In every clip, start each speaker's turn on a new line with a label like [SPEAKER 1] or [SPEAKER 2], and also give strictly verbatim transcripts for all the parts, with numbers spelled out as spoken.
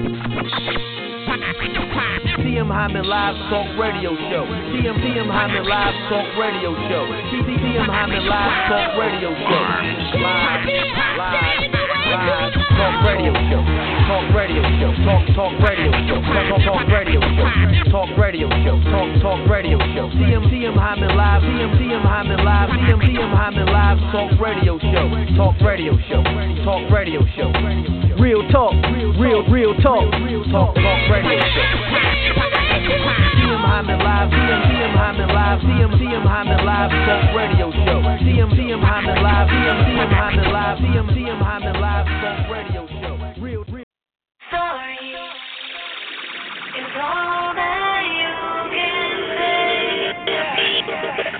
[SPEAKER 1] T M Hyman Live Talk Radio Show. T M T M Hyman Live Talk Radio Show. T M Hyman Live Talk Radio Show. Live, live, live Talk Radio Show. Talk Radio Show. Talk Talk Radio Show. Talk Talk Talk Radio Show. Talk Radio Show. Talk Talk Radio Show. T M T M Hyman Live. T M T M Hyman Live. T M T M Hyman Live Talk Radio Show. Talk Radio Show. Talk Radio Show. Real talk. Real real talk. Talk Talk Radio Show. T M Hyman Live, T M T M Hyman Live, T M T M Hyman Live Talk Radio Show. T M T M Hyman Live, T M T M Hyman Live, T M T M Hyman Live Talk Radio Show. Real, real.
[SPEAKER 2] Sorry is all that you can say.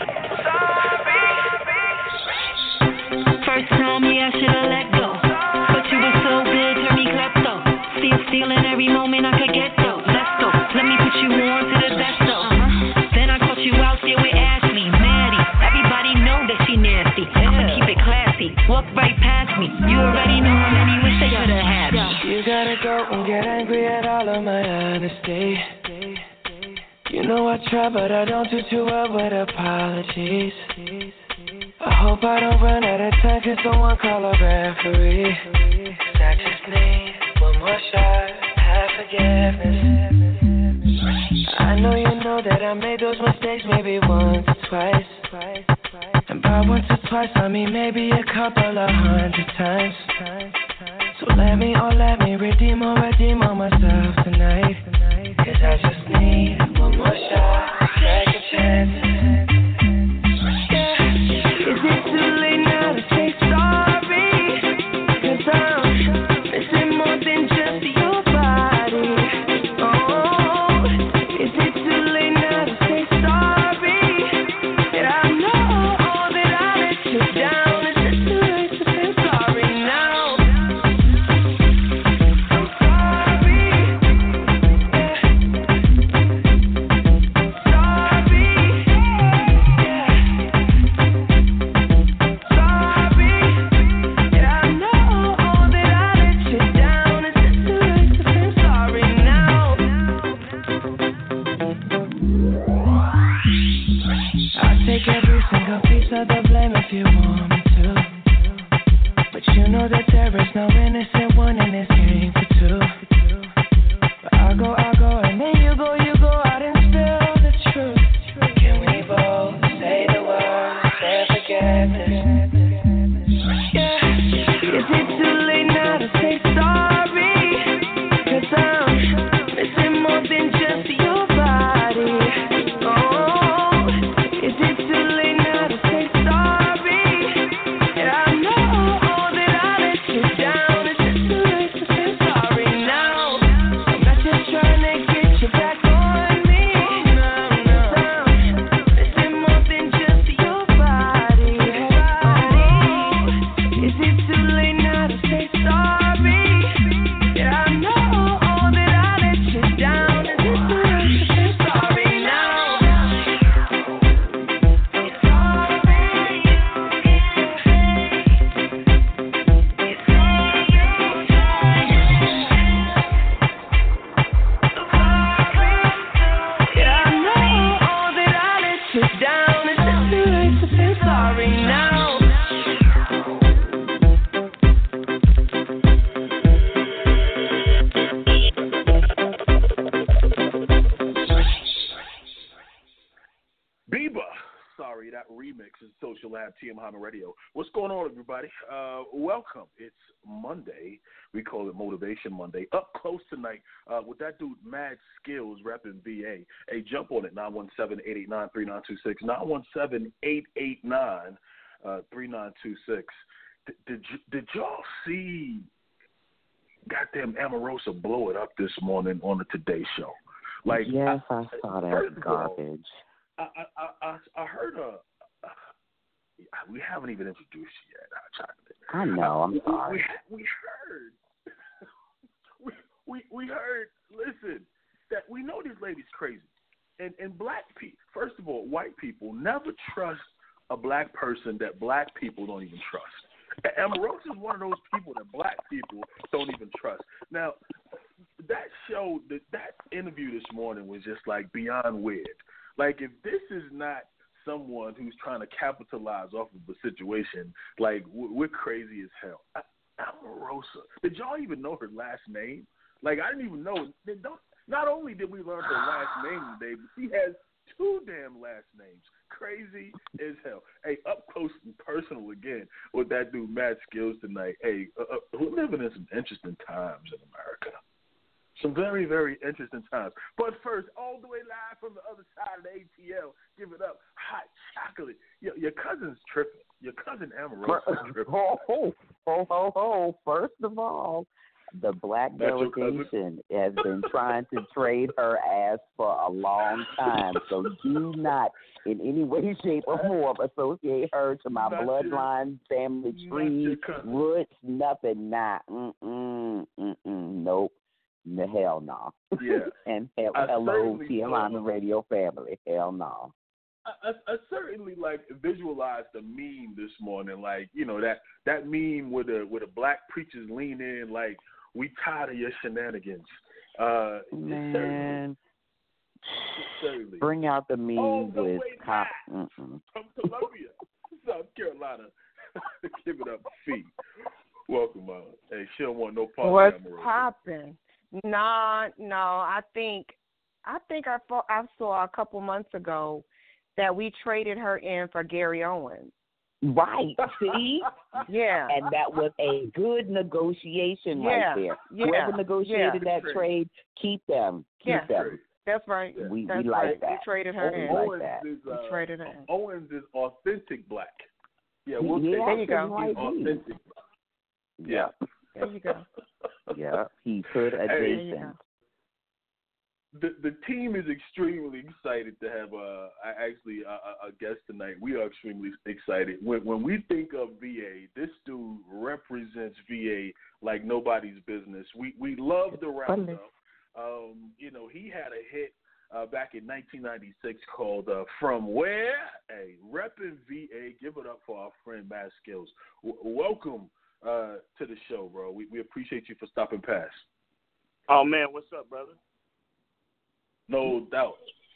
[SPEAKER 2] Sorry. First time, yeah, I should've let go, but you were so good, turn me klepto. Still stealing every moment I could get though. Let's go, let me put you on to the best though. Then I caught you out there with Ashley, Maddie. Everybody know that she nasty. I'ma keep it classy. Walk right past me. You already know how many wish they could've had me.
[SPEAKER 3] You gotta go and get angry at all of my honesty. You know I try, but I don't do too well with apologies. I hope I don't run out of time, cause someone call a referee. Cause I just need one more shot, have forgiveness. I know you know that I made those mistakes maybe once or twice. And by once or twice, I mean maybe a couple of hundred times. So let me, oh let me redeem or redeem on myself tonight. Cause I just need one more shot, second chance.
[SPEAKER 4] T M Hyman Radio. What's going on, everybody? Uh, welcome. It's Monday. We call it Motivation Monday. Up close tonight uh, with that dude, Mad Skills, repping V A. Hey, jump on it, nine one seven, eight eight nine, three nine two six, nine one seven, eight eight nine, three nine two six. Did, did, did y'all see goddamn Omarosa blow it up this morning on the Today Show? Like,
[SPEAKER 5] yes, I, I saw that garbage.
[SPEAKER 4] I, I, I, I heard a we haven't even introduced you yet, uh, Chocolate.
[SPEAKER 5] I know, I'm sorry.
[SPEAKER 4] We, we heard, we, we we heard, listen, that we know this lady's crazy. And, and black people, first of all, white people never trust a black person that black people don't even trust. Omarosa is one of those people that black people don't even trust. Now, that show, that that interview this morning was just like beyond weird. Like if this is not someone who's trying to capitalize off of a situation, like we're crazy as hell. I, Omarosa, did y'all even know her last name? Like I didn't even know. They don't, not only did we learn her last name today, but she has two damn last names. Crazy as hell. Hey, up close and personal again with that dude Matt Skills tonight. Hey, uh, uh, we're living in some interesting times in America. Some very, very interesting times. But first, all the way live from the other side of the A T L, give it up, hot chocolate. Your, your cousin's tripping. Your cousin Omarosa is tripping.
[SPEAKER 5] Ho, ho, ho, ho, ho. First of all, the black
[SPEAKER 4] That's
[SPEAKER 5] delegation has been trying to trade her ass for a long time. So do not, in any way, shape, or form, associate her to my
[SPEAKER 4] Not
[SPEAKER 5] bloodline,
[SPEAKER 4] your,
[SPEAKER 5] family tree, roots, nothing. Nah, mm-mm, mm-mm, nope. The hell no.
[SPEAKER 4] Yeah.
[SPEAKER 5] and hell,
[SPEAKER 4] I
[SPEAKER 5] hello,
[SPEAKER 4] certainly
[SPEAKER 5] T M I Radio family. Hell no.
[SPEAKER 4] I, I, I certainly like visualized the meme this morning, like you know that that meme where the where the black preachers lean in, like we tired of your shenanigans. Uh,
[SPEAKER 5] Man,
[SPEAKER 4] certainly, certainly.
[SPEAKER 5] Bring out the meme
[SPEAKER 4] All the
[SPEAKER 5] with
[SPEAKER 4] way
[SPEAKER 5] cop
[SPEAKER 4] back
[SPEAKER 5] mm-mm.
[SPEAKER 4] from Columbia, South Carolina. Give it up, Fee. Welcome, uh, hey, she don't want no part
[SPEAKER 6] What's
[SPEAKER 4] of that. What's
[SPEAKER 6] popping? No, no. I think I think I thought I saw a couple months ago that we traded her in for Gary Owens.
[SPEAKER 5] Right. See?
[SPEAKER 6] Yeah.
[SPEAKER 5] And that was a good negotiation
[SPEAKER 6] yeah.
[SPEAKER 5] right there.
[SPEAKER 6] Yeah.
[SPEAKER 5] Whoever negotiated
[SPEAKER 6] yeah.
[SPEAKER 5] that trade, keep them. Keep
[SPEAKER 6] yeah.
[SPEAKER 5] them.
[SPEAKER 6] That's right.
[SPEAKER 5] We,
[SPEAKER 6] That's
[SPEAKER 5] we like
[SPEAKER 6] right.
[SPEAKER 5] that.
[SPEAKER 6] We traded her
[SPEAKER 5] we
[SPEAKER 6] in.
[SPEAKER 5] Like
[SPEAKER 4] Owens
[SPEAKER 5] that.
[SPEAKER 4] is uh,
[SPEAKER 6] we traded her in.
[SPEAKER 4] Owens is authentic black. Yeah, we'll
[SPEAKER 5] yeah,
[SPEAKER 4] take
[SPEAKER 6] there you go.
[SPEAKER 4] He's authentic black. Yeah.
[SPEAKER 6] There you go.
[SPEAKER 5] Yeah, he could adjacent.
[SPEAKER 6] Hey,
[SPEAKER 4] The the team is extremely excited to have uh actually a, a guest tonight. We are extremely excited. When when we think of V A, this dude represents V A like nobody's business. We we love the roundup. Um, you know, he had a hit uh, back in nineteen ninety-six called uh, "From Where." Hey, repping V A. Give it up for our friend Matt Skills. W- welcome uh, to the show, bro. We we appreciate you for stopping past.
[SPEAKER 7] Oh man, what's up, brother?
[SPEAKER 4] No doubt.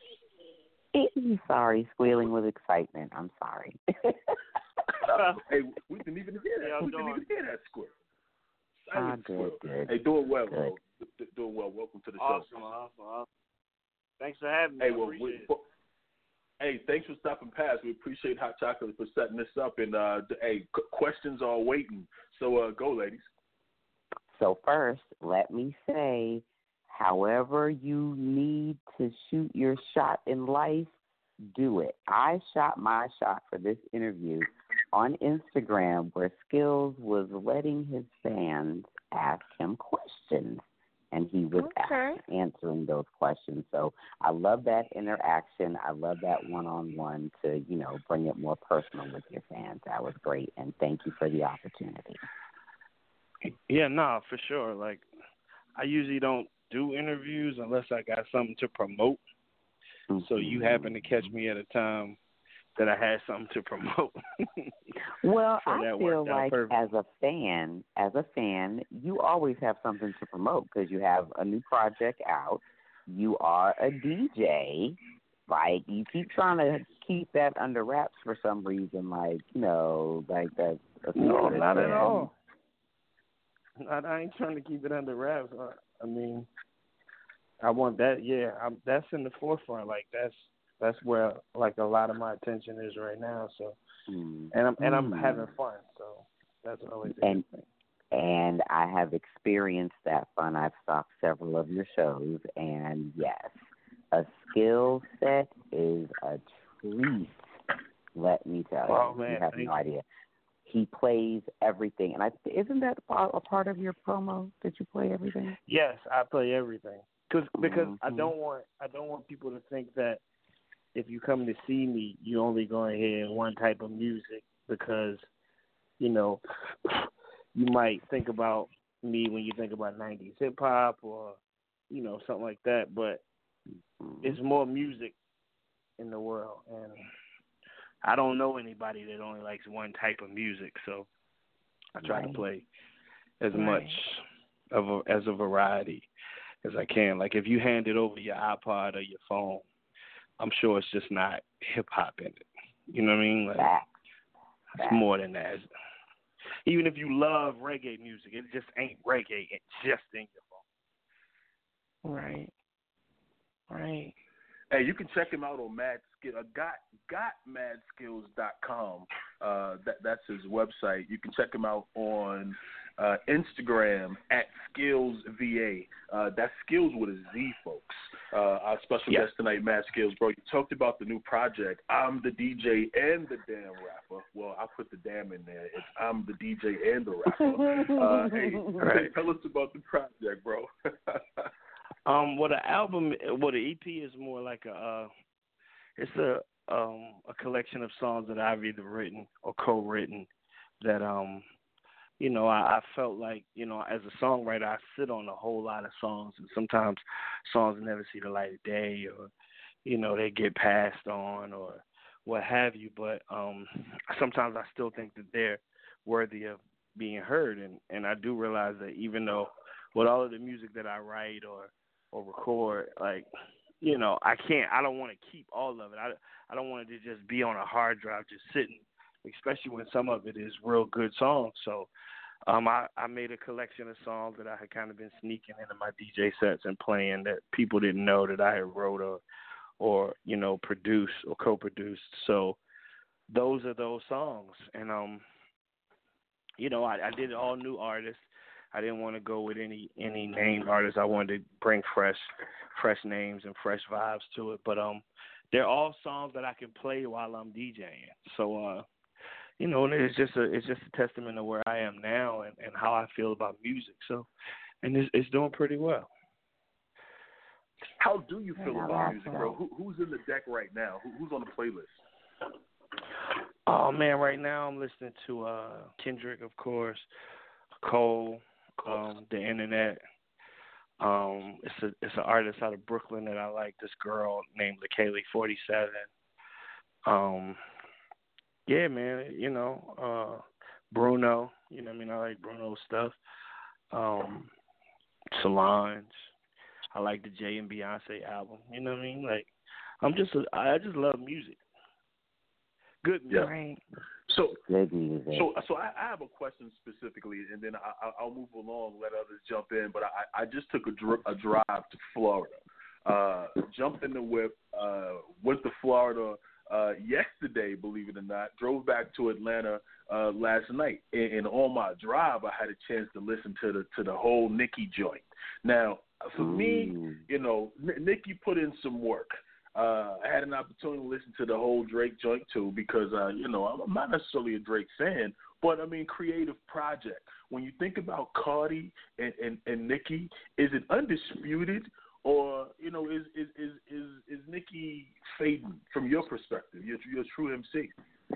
[SPEAKER 5] He's sorry, squealing with excitement. I'm sorry.
[SPEAKER 4] Hey, we didn't even hear that.
[SPEAKER 7] Yeah,
[SPEAKER 4] we didn't even hear that squeal.
[SPEAKER 5] Ah, good, good.
[SPEAKER 4] Hey, doing well,
[SPEAKER 5] good.
[SPEAKER 4] bro. D- doing well. Welcome to the
[SPEAKER 7] Awesome,
[SPEAKER 4] show.
[SPEAKER 7] awesome, awesome. Thanks for having me.
[SPEAKER 4] Hey,
[SPEAKER 7] I
[SPEAKER 4] well,
[SPEAKER 7] appreciate
[SPEAKER 4] we,
[SPEAKER 7] it.
[SPEAKER 4] hey, thanks for stopping past. We appreciate Hot Chocolate for setting this up. And uh, hey, c- questions are waiting. So uh, go, ladies.
[SPEAKER 5] So first, let me say, however you need to shoot your shot in life, do it. I shot my shot for this interview on Instagram where Skills was letting his fans ask him questions, and he was
[SPEAKER 6] Okay.
[SPEAKER 5] ask, answering those questions. So I love that interaction. I love that one-on-one to, you know, bring it more personal with your fans. That was great, and thank you for the opportunity.
[SPEAKER 7] Yeah, no, for sure. Like, I usually don't do interviews unless I got something to promote.
[SPEAKER 5] Mm-hmm.
[SPEAKER 7] So you happen to catch me at a time that I had something to promote.
[SPEAKER 5] Well,
[SPEAKER 7] so
[SPEAKER 5] I feel like as a fan, as a fan, you always have something to promote because you have a new project out. You are a D J. Like, you keep trying to keep that under wraps for some reason. Like, you know, like that.
[SPEAKER 7] No, not at all. I, I ain't trying to keep it under wraps. I, I mean, I want that. Yeah, I'm, that's in the forefront. Like that's that's where like a lot of my attention is right now. So,
[SPEAKER 5] mm.
[SPEAKER 7] and I'm and I'm
[SPEAKER 5] mm.
[SPEAKER 7] having fun. So that's always a
[SPEAKER 5] and
[SPEAKER 7] good thing.
[SPEAKER 5] and I have experienced that fun. I've stalked several of your shows, and yes, a skill set is a treat. Let me tell
[SPEAKER 7] Oh,
[SPEAKER 5] you,
[SPEAKER 7] man,
[SPEAKER 5] you have
[SPEAKER 7] thank
[SPEAKER 5] no idea. He plays everything, and I isn't that a part of your promo that you play everything?
[SPEAKER 7] Yes, I play everything. Cause, because
[SPEAKER 5] mm-hmm.
[SPEAKER 7] I don't want I don't want people to think that if you come to see me, you're only going to hear one type of music because, you know, you might think about me when you think about nineties hip-hop or, you know, something like that. But mm-hmm. it's more music in the world. And I don't know anybody that only likes one type of music. So I try
[SPEAKER 5] right.
[SPEAKER 7] to play as
[SPEAKER 6] right.
[SPEAKER 7] much of a, as a variety as I can. Like if you hand it over your iPod or your phone, I'm sure it's just not hip hop in it. You know what I mean? Like
[SPEAKER 5] Fact.
[SPEAKER 7] it's
[SPEAKER 5] Fact.
[SPEAKER 7] more than that. Even if you love reggae music, it just ain't reggae. It's just in your phone.
[SPEAKER 6] Right. Right.
[SPEAKER 4] Hey, you can check him out on Mad Skill. Uh, got got mad skills dot com. Uh, that that's his website. You can check him out on uh, Instagram at Skills V A. Uh, that's Skills with a Z, folks. Uh, our special
[SPEAKER 7] Yeah.
[SPEAKER 4] guest tonight, Mad Skills, bro. You talked about the new project. I'm the D J and the damn rapper. Well, I put the damn in there. It's I'm the D J and the rapper. Uh, hey,
[SPEAKER 7] Right.
[SPEAKER 4] tell us about the project, bro.
[SPEAKER 7] Um, well, the album, well, the E P is more like a, uh, it's a um a collection of songs that I've either written or co-written. That um, you know, I, I felt like, you know, as a songwriter, I sit on a whole lot of songs, and sometimes songs never see the light of day, or you know, they get passed on, or what have you. But um, sometimes I still think that they're worthy of being heard, and and I do realize that even though with all of the music that I write or or record, like, you know, I can't, I don't want to keep all of it. I, I don't want it to just be on a hard drive just sitting, especially when some of it is real good songs. So um, I, I made a collection of songs that I had kind of been sneaking into my D J sets and playing that people didn't know that I had wrote or, or you know, produced or co-produced. So those are those songs. And, um, you know, I, I did all new artists. I didn't want to go with any any named artists. I wanted to bring fresh fresh names and fresh vibes to it. But um, they're all songs that I can play while I'm DJing. So uh, you know, it's just a it's just a testament to where I am now and, and how I feel about music. So, and it's, it's doing pretty well.
[SPEAKER 4] How do you feel
[SPEAKER 6] Yeah,
[SPEAKER 4] about
[SPEAKER 6] that's
[SPEAKER 4] music, bro? Who, who's in the deck right now? Who, who's on the playlist?
[SPEAKER 7] Oh man, right now I'm listening to uh, Kendrick, of course, Cole, um, the Internet. Um, it's a it's an artist out of Brooklyn that I like. This girl named LaKaylee forty-seven. Um, yeah, man, you know, uh, Bruno. You know, what I mean, I like Bruno's stuff. Um, Solange. I like the Jay and Beyonce album. You know what I mean? Like, I'm just a, I just love music. Good music.
[SPEAKER 4] Yeah.
[SPEAKER 6] Right.
[SPEAKER 4] So,
[SPEAKER 5] Good music.
[SPEAKER 4] so, so I, I have a question specifically, and then I, I, I'll move along, let others jump in. But I, I just took a, dr- a drive to Florida, uh, jumped in the whip, uh, went to Florida uh, yesterday, believe it or not. Drove back to Atlanta uh, last night, and, and on my drive, I had a chance to listen to the to the whole Nicki joint. Now, for me, you know, N- Nicki put in some work. Uh, I had an opportunity to listen to the whole Drake joint too because, uh, you know, I'm not necessarily a Drake fan, but I mean, creative project. When you think about Cardi and, and, and Nicki, is it undisputed or, you know, is is is is, is Nicki fading from your perspective? You're, you're a true M C.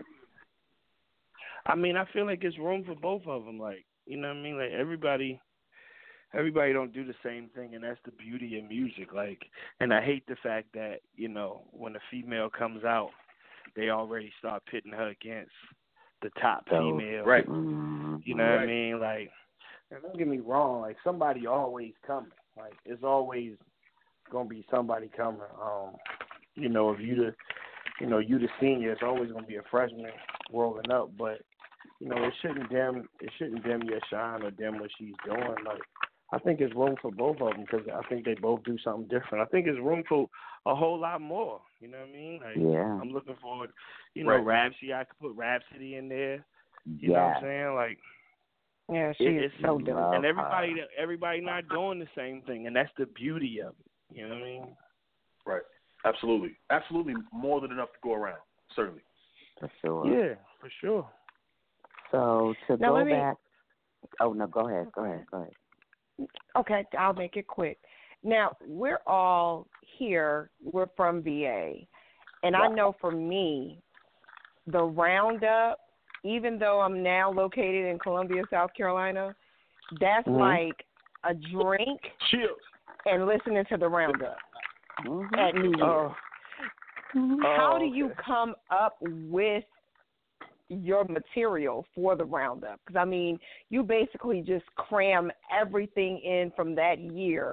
[SPEAKER 7] I mean, I feel like there's room for both of them. Like, you know what I mean? Like everybody. Everybody don't do the same thing, and that's the beauty of music. Like, and I hate the fact that, you know, when a female comes out, they already start pitting her against the top
[SPEAKER 5] So,
[SPEAKER 7] female.
[SPEAKER 4] Right.
[SPEAKER 7] You know
[SPEAKER 4] Right.
[SPEAKER 7] what I mean? Like, and don't get me wrong, like somebody always coming. Like, it's always gonna be somebody coming. Um, you know, if you the, you know, you the senior, it's always gonna be a freshman rolling up. But you know, it shouldn't dim, it shouldn't dim your shine or dim what she's doing. Like, I think there's room for both of them because I think they both do something different. I think there's room for a whole lot more. You know what I mean? Like,
[SPEAKER 5] Yeah.
[SPEAKER 7] I'm looking forward. You know,
[SPEAKER 4] Right.
[SPEAKER 7] Rhapsody. I could put Rhapsody in there. You
[SPEAKER 5] yeah.
[SPEAKER 7] know what I'm saying? Like,
[SPEAKER 6] Yeah, she
[SPEAKER 7] it,
[SPEAKER 6] is
[SPEAKER 7] it's
[SPEAKER 6] so
[SPEAKER 5] Love
[SPEAKER 6] dope.
[SPEAKER 7] and everybody,
[SPEAKER 5] her.
[SPEAKER 7] everybody not doing the same thing, and that's the beauty of it. You know what I mean?
[SPEAKER 4] Right. Absolutely. Absolutely more than enough to go around. Certainly.
[SPEAKER 5] For sure.
[SPEAKER 7] Yeah, for sure.
[SPEAKER 5] So to
[SPEAKER 6] Now,
[SPEAKER 5] go
[SPEAKER 6] let me-
[SPEAKER 5] back. Oh no, go ahead. Go ahead. Go ahead.
[SPEAKER 6] Okay, I'll make it quick. Now, we're all here. We're from V A. And I know for me, the Roundup, even though I'm now located in Columbia, South Carolina, that's
[SPEAKER 7] Mhm.
[SPEAKER 6] like a drink
[SPEAKER 4] Cheers.
[SPEAKER 6] and listening to the Roundup
[SPEAKER 5] Mm-hmm.
[SPEAKER 6] at New Year's.
[SPEAKER 7] Oh,
[SPEAKER 6] How
[SPEAKER 7] oh,
[SPEAKER 6] do you
[SPEAKER 7] okay.
[SPEAKER 6] come up with your material for the Roundup? Because, I mean, you basically just cram everything in from that year.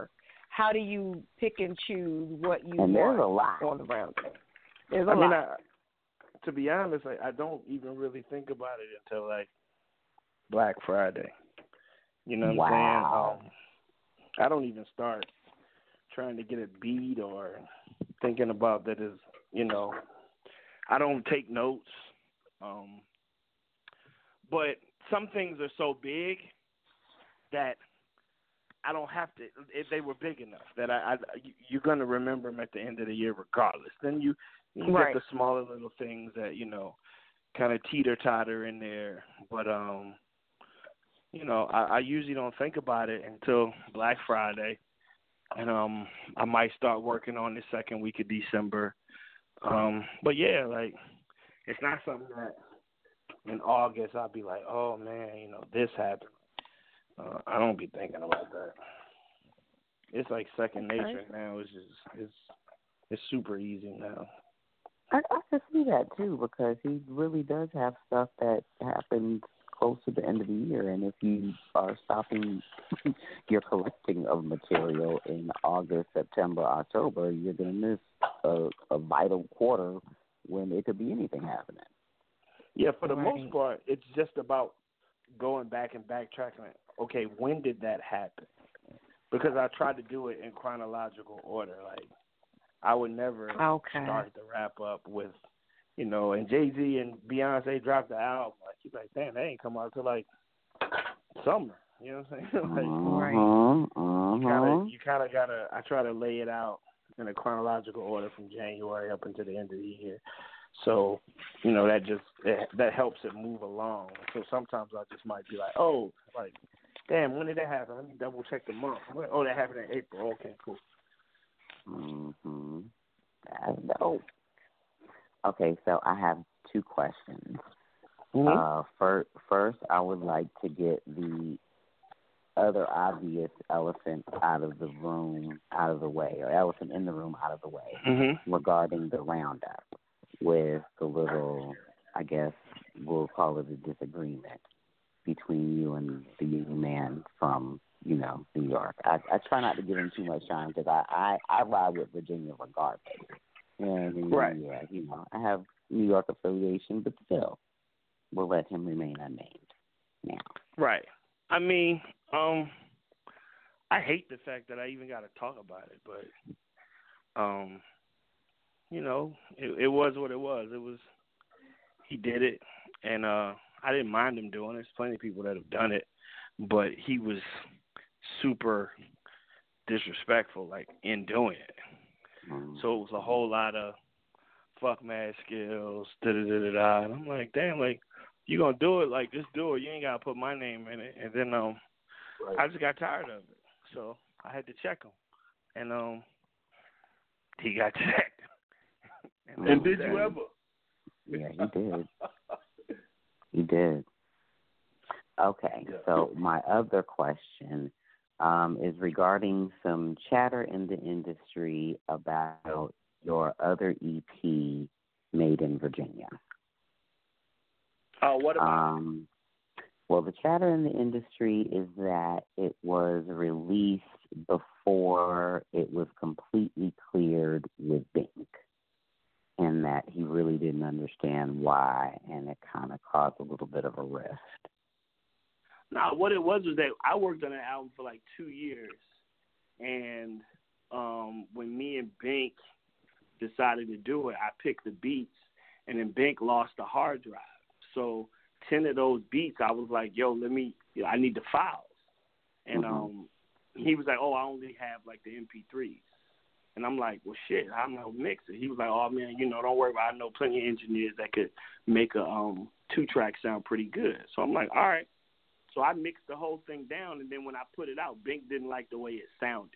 [SPEAKER 6] how do you pick and choose what you
[SPEAKER 5] and
[SPEAKER 6] want
[SPEAKER 5] there's a lot.
[SPEAKER 6] on the roundup? There's a
[SPEAKER 7] I
[SPEAKER 6] lot.
[SPEAKER 7] mean, I, to be honest, I, I don't even really think about it until like Black Friday. You know what
[SPEAKER 5] Wow.
[SPEAKER 7] I'm saying? Um, I don't even start trying to get a beat or thinking about that is, you know, I don't take notes. Um, but some things are so big that I don't have to, if they were big enough, that I, I you're going to remember them at the end of the year regardless. Then you, you
[SPEAKER 6] right.
[SPEAKER 7] get the smaller little things that, you know, kind of teeter-totter in there. But, um, you know, I, I usually don't think about it until Black Friday. And um, I might start working on the second week of December. Um, but, yeah, like, it's not something that in August I'll be like, oh, man, you know, this happened. Uh, I don't be thinking about that. It's like second
[SPEAKER 6] okay.
[SPEAKER 7] nature now. It's just, it's, it's super easy now.
[SPEAKER 5] I, I can see that, too, because he really does have stuff that happens close to the end of the year, and if you are stopping your collecting of material in August, September, October, you're going to miss a, a vital quarter when it could be anything happening.
[SPEAKER 7] Yeah, for the
[SPEAKER 6] right.
[SPEAKER 7] most part, it's just about going back and backtracking. Like, okay, when did that happen? Because I tried to do it in chronological order. Like, I would never
[SPEAKER 6] okay.
[SPEAKER 7] start the wrap up with, you know, and Jay-Z and Beyonce dropped the album. Like, you're like, damn, they ain't come out till like summer. You know what I'm saying? like,
[SPEAKER 5] uh-huh, uh-huh.
[SPEAKER 7] You kind of got to, I try to lay it out in a chronological order from January up until the end of the year. So, you know, that just, it, that helps it move along. So sometimes I just might be like, oh, like, damn, when did that happen? Let me double check the month. Oh, that happened in April. Okay, cool.
[SPEAKER 5] Mm-hmm. That's dope. Okay, so I have two questions.
[SPEAKER 7] Mm-hmm.
[SPEAKER 5] Uh, first, first, I would like to get the other obvious elephant out of the room, out of the way, or elephant in the room out of the way,
[SPEAKER 7] mm-hmm.
[SPEAKER 5] regarding the roundup with the little, I guess we'll call it a disagreement between you and the young man from, you know, New York. I, I try not to give him too much time because I, I, I ride with Virginia regardless. And,
[SPEAKER 7] right.
[SPEAKER 5] yeah, you know, I have New York affiliation, but still, we'll let him remain unnamed now.
[SPEAKER 7] Right. I mean, um, I hate the fact that I even got to talk about it, but, um, you know, it, it was what it was. It was, he did it, and uh, I didn't mind him doing it. There's plenty of people that have done it, but he was super disrespectful, like, in doing it. So it was a whole lot of fuck mad skills, da da da da da. And I'm like, damn, like, you gonna do it, like, just do it. You ain't gotta put my name in it. And then um, right. I just got tired of it, so I had to check him, and um, he got checked.
[SPEAKER 4] and, and did you ever?
[SPEAKER 5] Yeah, he did. He did. Okay, yeah. So my other question. Um, is regarding some chatter in the industry about your other E P, Made in Virginia.
[SPEAKER 7] Oh, uh, what about
[SPEAKER 5] um, Well, the chatter in the industry is that it was released before it was completely cleared with Bink, and that he really didn't understand why, and it kind of caused a little bit of a rift.
[SPEAKER 7] No, what it was was that I worked on an album for like two years, and um, when me and Bink decided to do it, I picked the beats, and then Bink lost the hard drive. So ten of those beats, I was like, yo, let me, you know, I need the files. And
[SPEAKER 5] mm-hmm.
[SPEAKER 7] um, he was like, oh, I only have like the M P threes. And I'm like, well, shit, I'm going to mix it. He was like, oh, man, you know, don't worry about it. I know plenty of engineers that could make a um, two-track sound pretty good. So I'm like, all right. So I mixed the whole thing down, and then when I put it out, Bink didn't like the way it sounded.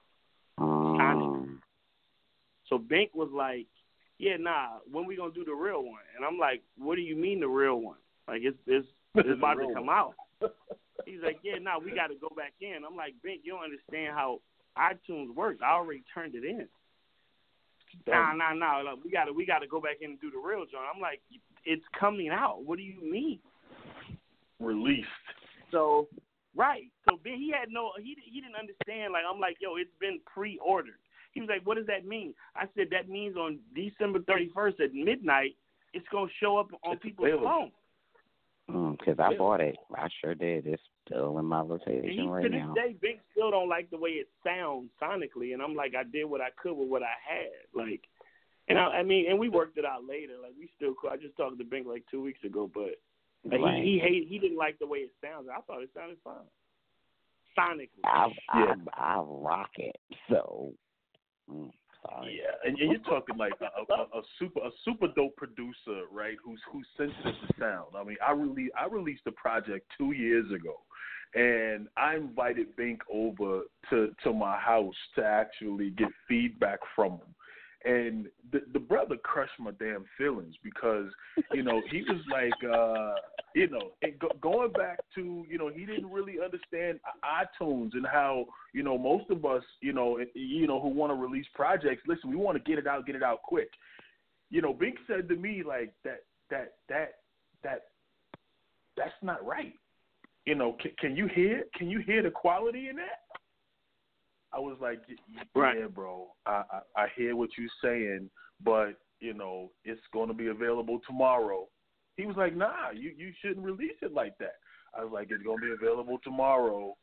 [SPEAKER 5] Um.
[SPEAKER 7] So Bink was like, yeah, nah, when we going to do the real one? And I'm like, what do you mean the real one? Like, it's it's, it's about to come out. He's like, yeah, nah, we got to go back in. I'm like, Bink, you don't understand how iTunes works. I already turned it in. Nah, nah, nah. Like, we got to we got to go back in and do the real joint. I'm like, it's coming out. What do you mean?
[SPEAKER 4] Released.
[SPEAKER 7] So Right. So then he had no, he he didn't understand. Like I'm like, yo, it's been pre-ordered. He was like, what does that mean? I said that means on December thirty-first at midnight, it's gonna show up on
[SPEAKER 4] it's
[SPEAKER 7] people's
[SPEAKER 4] available.
[SPEAKER 7] phones.
[SPEAKER 5] Because mm, I
[SPEAKER 4] yeah.
[SPEAKER 5] bought it. I sure did. It's still in my
[SPEAKER 7] And
[SPEAKER 5] rotation
[SPEAKER 7] he,
[SPEAKER 5] right
[SPEAKER 7] to this
[SPEAKER 5] now.
[SPEAKER 7] day, Bink still don't like the way it sounds sonically, and I'm like, I did what I could with what I had. Like, and I, I mean, and we worked it out later. Like we still cool. I just talked to Bink like two weeks ago, but like,
[SPEAKER 5] right.
[SPEAKER 7] he he hate, he didn't like the way it sounded. I thought it sounded fine sonically.
[SPEAKER 5] I
[SPEAKER 4] Yeah.
[SPEAKER 5] I, I rock it. So. Mm. Sorry.
[SPEAKER 4] Yeah, and, and you're talking like a, a, a super a super dope producer, right? Who's who's sensitive to sound. I mean, I really I released a project two years ago, and I invited Bink over to to my house to actually get feedback from him. And the the brother crushed my damn feelings because, you know, he was like, uh, you know, and go, going back to, you know, he didn't really understand iTunes and how, you know, most of us, you know, you know, who want to release projects, listen, we want to get it out, get it out quick. You know, Bink said to me like that, that, that, that, that's not right. You know, can, can you hear? Can you hear the quality in that? I was like, yeah,
[SPEAKER 7] right.
[SPEAKER 4] bro, I, I, I hear what you're saying, but, you know, it's going to be available tomorrow. He was like, nah, you, you shouldn't release it like that. I was like, it's going to be available tomorrow.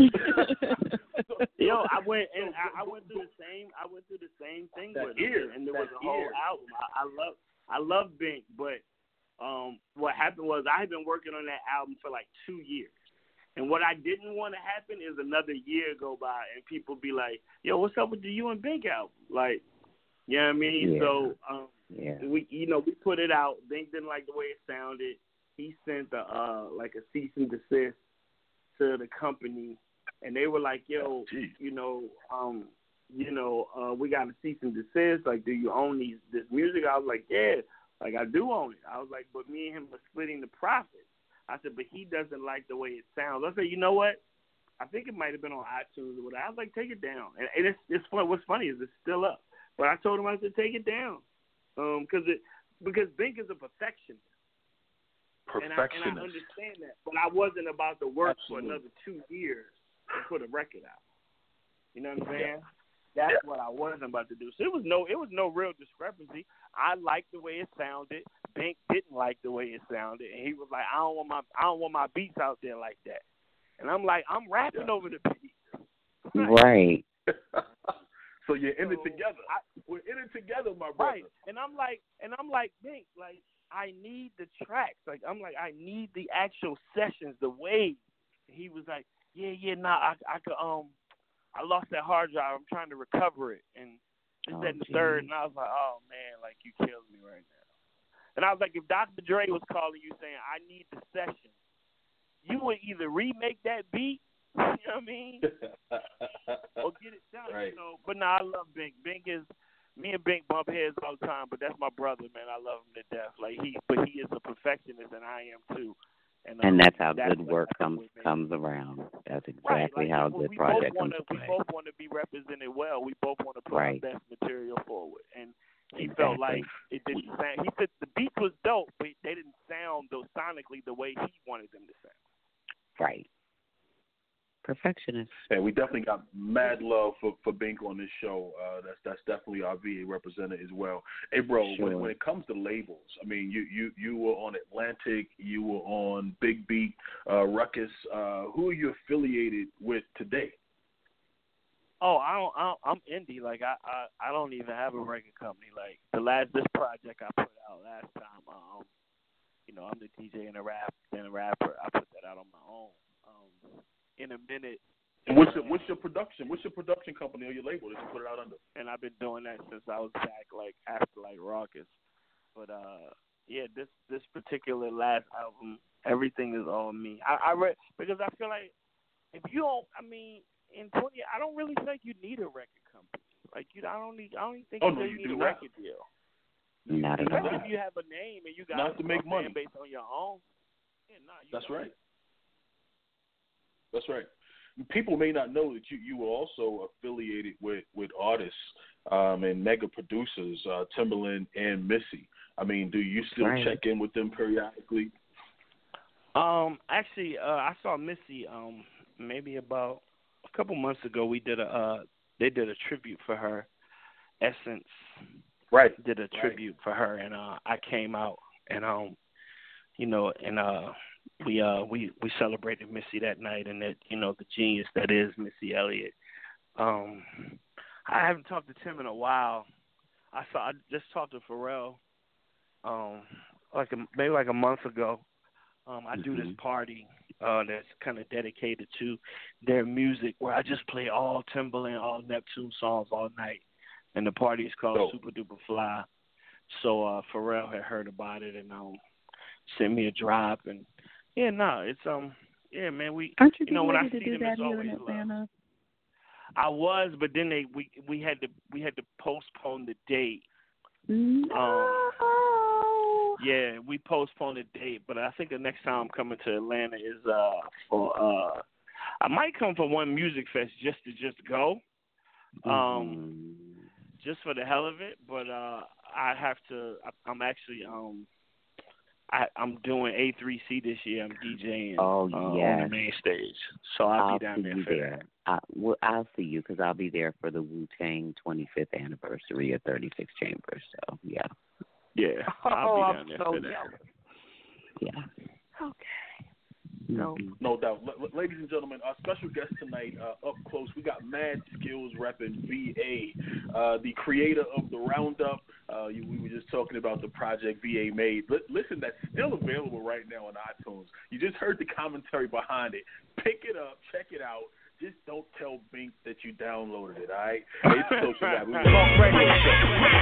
[SPEAKER 7] Yo, I went and I, I went through the same. I went through the same thing
[SPEAKER 4] that
[SPEAKER 7] with
[SPEAKER 4] ear,
[SPEAKER 7] him, and there was a whole
[SPEAKER 4] ear.
[SPEAKER 7] album. I, I love, I love Bink, but um, what happened was I had been working on that album for like two years. And what I didn't want to happen is another year go by and people be like, yo, what's up with the You and Bink album? Like, you know what I mean?
[SPEAKER 5] Yeah.
[SPEAKER 7] So, um,
[SPEAKER 5] yeah.
[SPEAKER 7] we, you know, we put it out. Bink didn't like the way it sounded. He sent a, uh, like a cease and desist to the company. And they were like, yo,
[SPEAKER 4] oh,
[SPEAKER 7] you know, um, you know, uh, we got a cease and desist. Like, do you own these this music? I was like, yeah, like I do own it. I was like, but me and him are splitting the profits. I said, but he doesn't like the way it sounds. I said, you know what? I think it might have been on iTunes or whatever. I was like, take it down. And, and it's it's fun. What's funny is it's still up. But I told him, I said, take it down, um, because it because Bink is a perfectionist.
[SPEAKER 4] Perfectionist.
[SPEAKER 7] And I, and I understand that, but I wasn't about to work
[SPEAKER 4] Absolutely.
[SPEAKER 7] for another two years to put a record out. You know what I'm saying?
[SPEAKER 4] Yeah.
[SPEAKER 7] That's
[SPEAKER 4] yeah.
[SPEAKER 7] what I wasn't about to do. So it was no, it was no real discrepancy. I liked the way it sounded. Bink didn't like the way it sounded, and he was like, "I don't want my, I don't want my beats out there like that." And I'm like, "I'm rapping
[SPEAKER 4] yeah.
[SPEAKER 7] over the beats."
[SPEAKER 5] Right.
[SPEAKER 4] So you're in
[SPEAKER 7] so
[SPEAKER 4] it together.
[SPEAKER 7] I,
[SPEAKER 4] We're in it together, my brother.
[SPEAKER 7] Right. And I'm like, and I'm like, Bink, like I need the tracks. Like I'm like, I need the actual sessions, the waves. He was like, "Yeah, yeah, nah, I, I could, um, I lost that hard drive. I'm trying to recover it." And this,
[SPEAKER 5] Oh,
[SPEAKER 7] that, and the
[SPEAKER 5] geez.
[SPEAKER 7] third. And I was like, "Oh man, like you killed me right now." And I was like, if Doctor Dre was calling you saying, "I need the session," you would either remake that beat, you know what I mean, or get it done.
[SPEAKER 4] Right.
[SPEAKER 7] You know? But no, I love Bink. Bink is, me and Bink bump heads all the time, but that's my brother, man. I love him to death. Like he, but he is a perfectionist, and I am too. And, um,
[SPEAKER 5] And that's how
[SPEAKER 7] that's
[SPEAKER 5] good
[SPEAKER 7] what
[SPEAKER 5] work
[SPEAKER 7] happened
[SPEAKER 5] comes
[SPEAKER 7] with me.
[SPEAKER 5] comes around. That's
[SPEAKER 7] Right,
[SPEAKER 5] exactly
[SPEAKER 7] like,
[SPEAKER 5] how a
[SPEAKER 7] we,
[SPEAKER 5] good
[SPEAKER 7] we
[SPEAKER 5] project
[SPEAKER 7] both
[SPEAKER 5] comes
[SPEAKER 7] wanna,
[SPEAKER 5] to
[SPEAKER 7] We
[SPEAKER 5] play.
[SPEAKER 7] both want to be represented well. We both want to put
[SPEAKER 5] Right.
[SPEAKER 7] our best material forward. And he
[SPEAKER 5] Exactly.
[SPEAKER 7] felt like it didn't sound. He said the beats was dope, but they didn't sound though sonically the way he wanted them to sound.
[SPEAKER 5] Right. Perfectionist.
[SPEAKER 4] And we definitely got mad love for, for Bink on this show. Uh, that's that's definitely our V A representative as well. Hey, bro,
[SPEAKER 5] Sure.
[SPEAKER 4] when, when it comes to labels, I mean, you, you, you were on Atlantic, you were on Big Beat, uh, Ruckus. Uh, who are you affiliated with today?
[SPEAKER 7] Oh, I don't, I don't, I'm indie. Like I, I, I don't even have a record company. Like the last this project I put out last time. Um, you know, I'm the D J and a rap and a rapper. I put that out on my own. Um, in a minute.
[SPEAKER 4] And what's your what's your production? What's your production company or your label that you put it out under?
[SPEAKER 7] And I've been doing that since I was back, like after like Raucus. But uh, yeah, this this particular last album, everything is on me. I, I read because I feel like if you don't, I mean, in twenty, I don't really think you need a record company. Like you, I don't need, I don't even think
[SPEAKER 4] Oh,
[SPEAKER 7] you
[SPEAKER 4] no,
[SPEAKER 7] really
[SPEAKER 4] you
[SPEAKER 7] need
[SPEAKER 4] do
[SPEAKER 7] a
[SPEAKER 4] not.
[SPEAKER 7] record deal.
[SPEAKER 5] Not at
[SPEAKER 7] Especially
[SPEAKER 5] all.
[SPEAKER 7] if you have a name and you got
[SPEAKER 4] Not to make
[SPEAKER 7] a
[SPEAKER 4] money.
[SPEAKER 7] fan base on your own. Yeah, nah, you
[SPEAKER 4] That's
[SPEAKER 7] don't.
[SPEAKER 4] right. That's right. People may not know that you, you were also affiliated with, with artists um, and mega producers, uh, Timbaland and Missy. I mean, do you still
[SPEAKER 5] Right.
[SPEAKER 4] check in with them periodically?
[SPEAKER 7] Um, actually, uh, I saw Missy um maybe about a couple months ago, we did a uh, they did a tribute for her. Essence,
[SPEAKER 4] right,
[SPEAKER 7] did a tribute
[SPEAKER 4] right.
[SPEAKER 7] for her, and uh, I came out and um, you know, and uh, we uh we we celebrated Missy that night, and that you know the genius that is Missy Elliott. Um, I haven't talked to Tim in a while. I saw I just talked to Pharrell, um, like a, maybe like a month ago. Um, I do
[SPEAKER 5] Mm-hmm.
[SPEAKER 7] this party uh, that's kind of dedicated to their music, where I just play all Timbaland, all Neptune songs all night, and the party is called
[SPEAKER 4] oh.
[SPEAKER 7] Super Duper Fly. So uh, Pharrell had heard about it and um, sent me a drop, and yeah, no, nah, it's um, yeah, man, we,
[SPEAKER 5] Aren't you,
[SPEAKER 7] you know, when I
[SPEAKER 5] ready to
[SPEAKER 7] see
[SPEAKER 5] do
[SPEAKER 7] them,
[SPEAKER 5] that
[SPEAKER 7] it's
[SPEAKER 5] here
[SPEAKER 7] always
[SPEAKER 5] in Atlanta?
[SPEAKER 7] love. I was, but then they we we had to we had to postpone the date.
[SPEAKER 5] No.
[SPEAKER 7] Um, yeah, we postponed the date, but I think the next time I'm coming to Atlanta is uh for uh I might come for one music fest just to just go, um,
[SPEAKER 5] mm-hmm.
[SPEAKER 7] just for the hell of it. But uh I have to. I, I'm actually um. I, I'm doing A three C this year. I'm DJing
[SPEAKER 5] oh,
[SPEAKER 7] uh,
[SPEAKER 5] yes.
[SPEAKER 7] on the main stage, so I'll,
[SPEAKER 5] I'll
[SPEAKER 7] be down
[SPEAKER 5] see
[SPEAKER 7] there
[SPEAKER 5] you
[SPEAKER 7] for
[SPEAKER 5] there.
[SPEAKER 7] that.
[SPEAKER 5] I, well, I'll see you because I'll be there for the Wu-Tang twenty-fifth anniversary of thirty-six Chambers. So yeah,
[SPEAKER 7] yeah,
[SPEAKER 6] Oh,
[SPEAKER 7] I'll be
[SPEAKER 6] I'm
[SPEAKER 7] down there
[SPEAKER 6] so
[SPEAKER 7] for that.
[SPEAKER 6] jealous.
[SPEAKER 5] yeah.
[SPEAKER 6] Okay. No.
[SPEAKER 5] Mm-hmm.
[SPEAKER 4] No doubt. L- l- ladies and gentlemen, our special guest tonight, uh, up close, we got Mad Skills repping V A, uh, the creator of the Roundup. Uh, you, we were just talking about the project V A made. L- listen, that's still available right now on iTunes. You just heard the commentary behind it. Pick it up, check it out. Just don't tell Bink that you downloaded it, all right? It's social lab.
[SPEAKER 1] Talk radio show.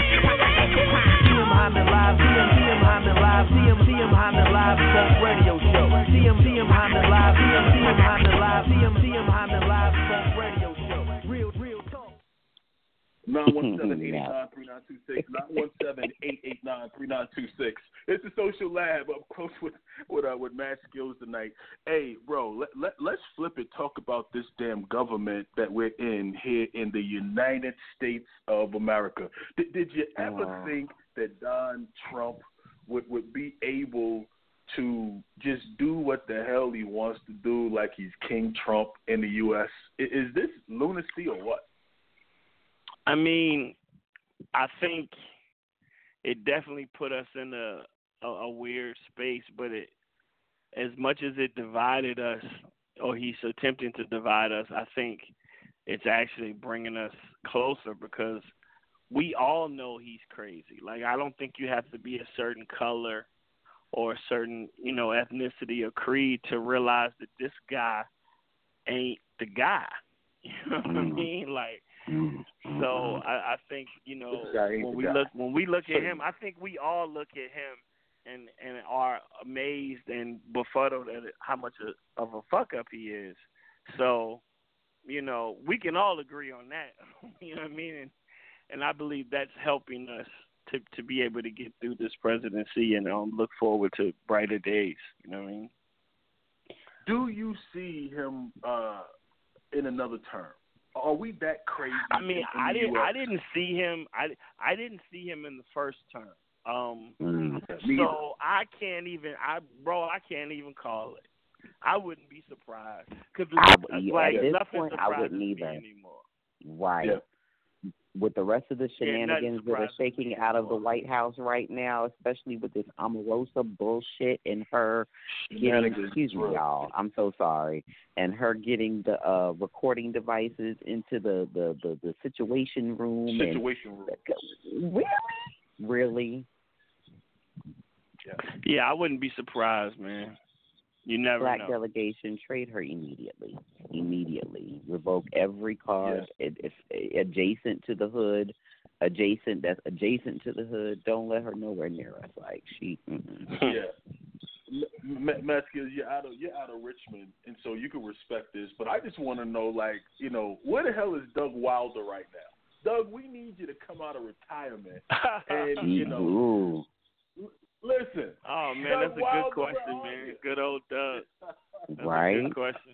[SPEAKER 1] C M Hyman live, C M C M Hyman live, C M C M Hyman live, talk radio show. C M C M Hyman live, C M C M Hyman live, C M C M Hyman live, talk radio show. Real, real talk.
[SPEAKER 4] nine one seven, eight eight nine, three nine two six, nine one seven, eight eight nine, three nine two six. It's the Social Lab up close with with, uh, with Mad Skills tonight. Hey, bro, let, let, let's flip it. Talk about this damn government that we're in here in the United States of America. Did, did you ever
[SPEAKER 5] Wow.
[SPEAKER 4] think that Donald Trump would, would be able to just do what the hell he wants to do like he's King Trump in the U S? Is, is this lunacy or what?
[SPEAKER 7] I mean, I think it definitely put us in a, a, a weird space, but it, as much as it divided us, or he's attempting to divide us, I think it's actually bringing us closer because we all know he's crazy. Like, I don't think you have to be a certain color or a certain, you know, ethnicity or creed to realize that this guy ain't the guy. You know what I mean? Like, so I, I think, you know, when we look when we look at him, I think we all look at him and and are amazed and befuddled at how much of a fuck up he is. So, you know, we can all agree on that. You know what I mean? And, and I believe that's helping us to to be able to get through this presidency and um, look forward to brighter days. You know what I mean?
[SPEAKER 4] Do you see him uh, in another term? Are we that crazy?
[SPEAKER 7] I mean,
[SPEAKER 4] in, in
[SPEAKER 7] I didn't.
[SPEAKER 4] U S?
[SPEAKER 7] I didn't see him. I, I didn't see him in the first term. Um,
[SPEAKER 5] Mm.
[SPEAKER 7] so I can't even. I bro, I can't even call it. I wouldn't be surprised because
[SPEAKER 5] I,
[SPEAKER 7] like
[SPEAKER 5] at this
[SPEAKER 7] nothing
[SPEAKER 5] point, I
[SPEAKER 7] surprises
[SPEAKER 5] wouldn't
[SPEAKER 7] me
[SPEAKER 5] either.
[SPEAKER 7] anymore.
[SPEAKER 5] Right.
[SPEAKER 4] Yeah.
[SPEAKER 5] With the rest of the
[SPEAKER 7] Yeah,
[SPEAKER 5] shenanigans that are
[SPEAKER 7] surprises
[SPEAKER 5] shaking
[SPEAKER 7] me
[SPEAKER 5] out of the
[SPEAKER 7] anymore.
[SPEAKER 5] White House right now, especially with this Omarosa bullshit and her getting,
[SPEAKER 4] Shenanigans,
[SPEAKER 5] excuse me,
[SPEAKER 4] bro.
[SPEAKER 5] y'all, I'm so sorry, and her getting the uh, recording devices into the, the, the, the situation room.
[SPEAKER 4] Situation room.
[SPEAKER 5] And, really? Really?
[SPEAKER 4] Yeah.
[SPEAKER 7] Yeah, I wouldn't be surprised, man. You never
[SPEAKER 5] Black
[SPEAKER 7] know.
[SPEAKER 5] delegation, trade her immediately. Immediately. Revoke every card
[SPEAKER 4] Yeah.
[SPEAKER 5] it, it's adjacent to the hood, adjacent that's adjacent to the hood. Don't let her nowhere near us. Like she. Mm-mm.
[SPEAKER 4] Yeah. Matthews, you're out of you're out of Richmond, and so you can respect this. But I just want to know, like, you know, where the hell is Doug Wilder right now? Doug, we need you to come out of retirement, and you know,
[SPEAKER 5] Ooh.
[SPEAKER 4] listen.
[SPEAKER 7] Oh man,
[SPEAKER 4] Doug
[SPEAKER 7] that's a
[SPEAKER 4] Wilder,
[SPEAKER 7] good question,
[SPEAKER 4] where are
[SPEAKER 7] man.
[SPEAKER 4] you?
[SPEAKER 7] Good old Doug. That's
[SPEAKER 5] Right.
[SPEAKER 7] a good question.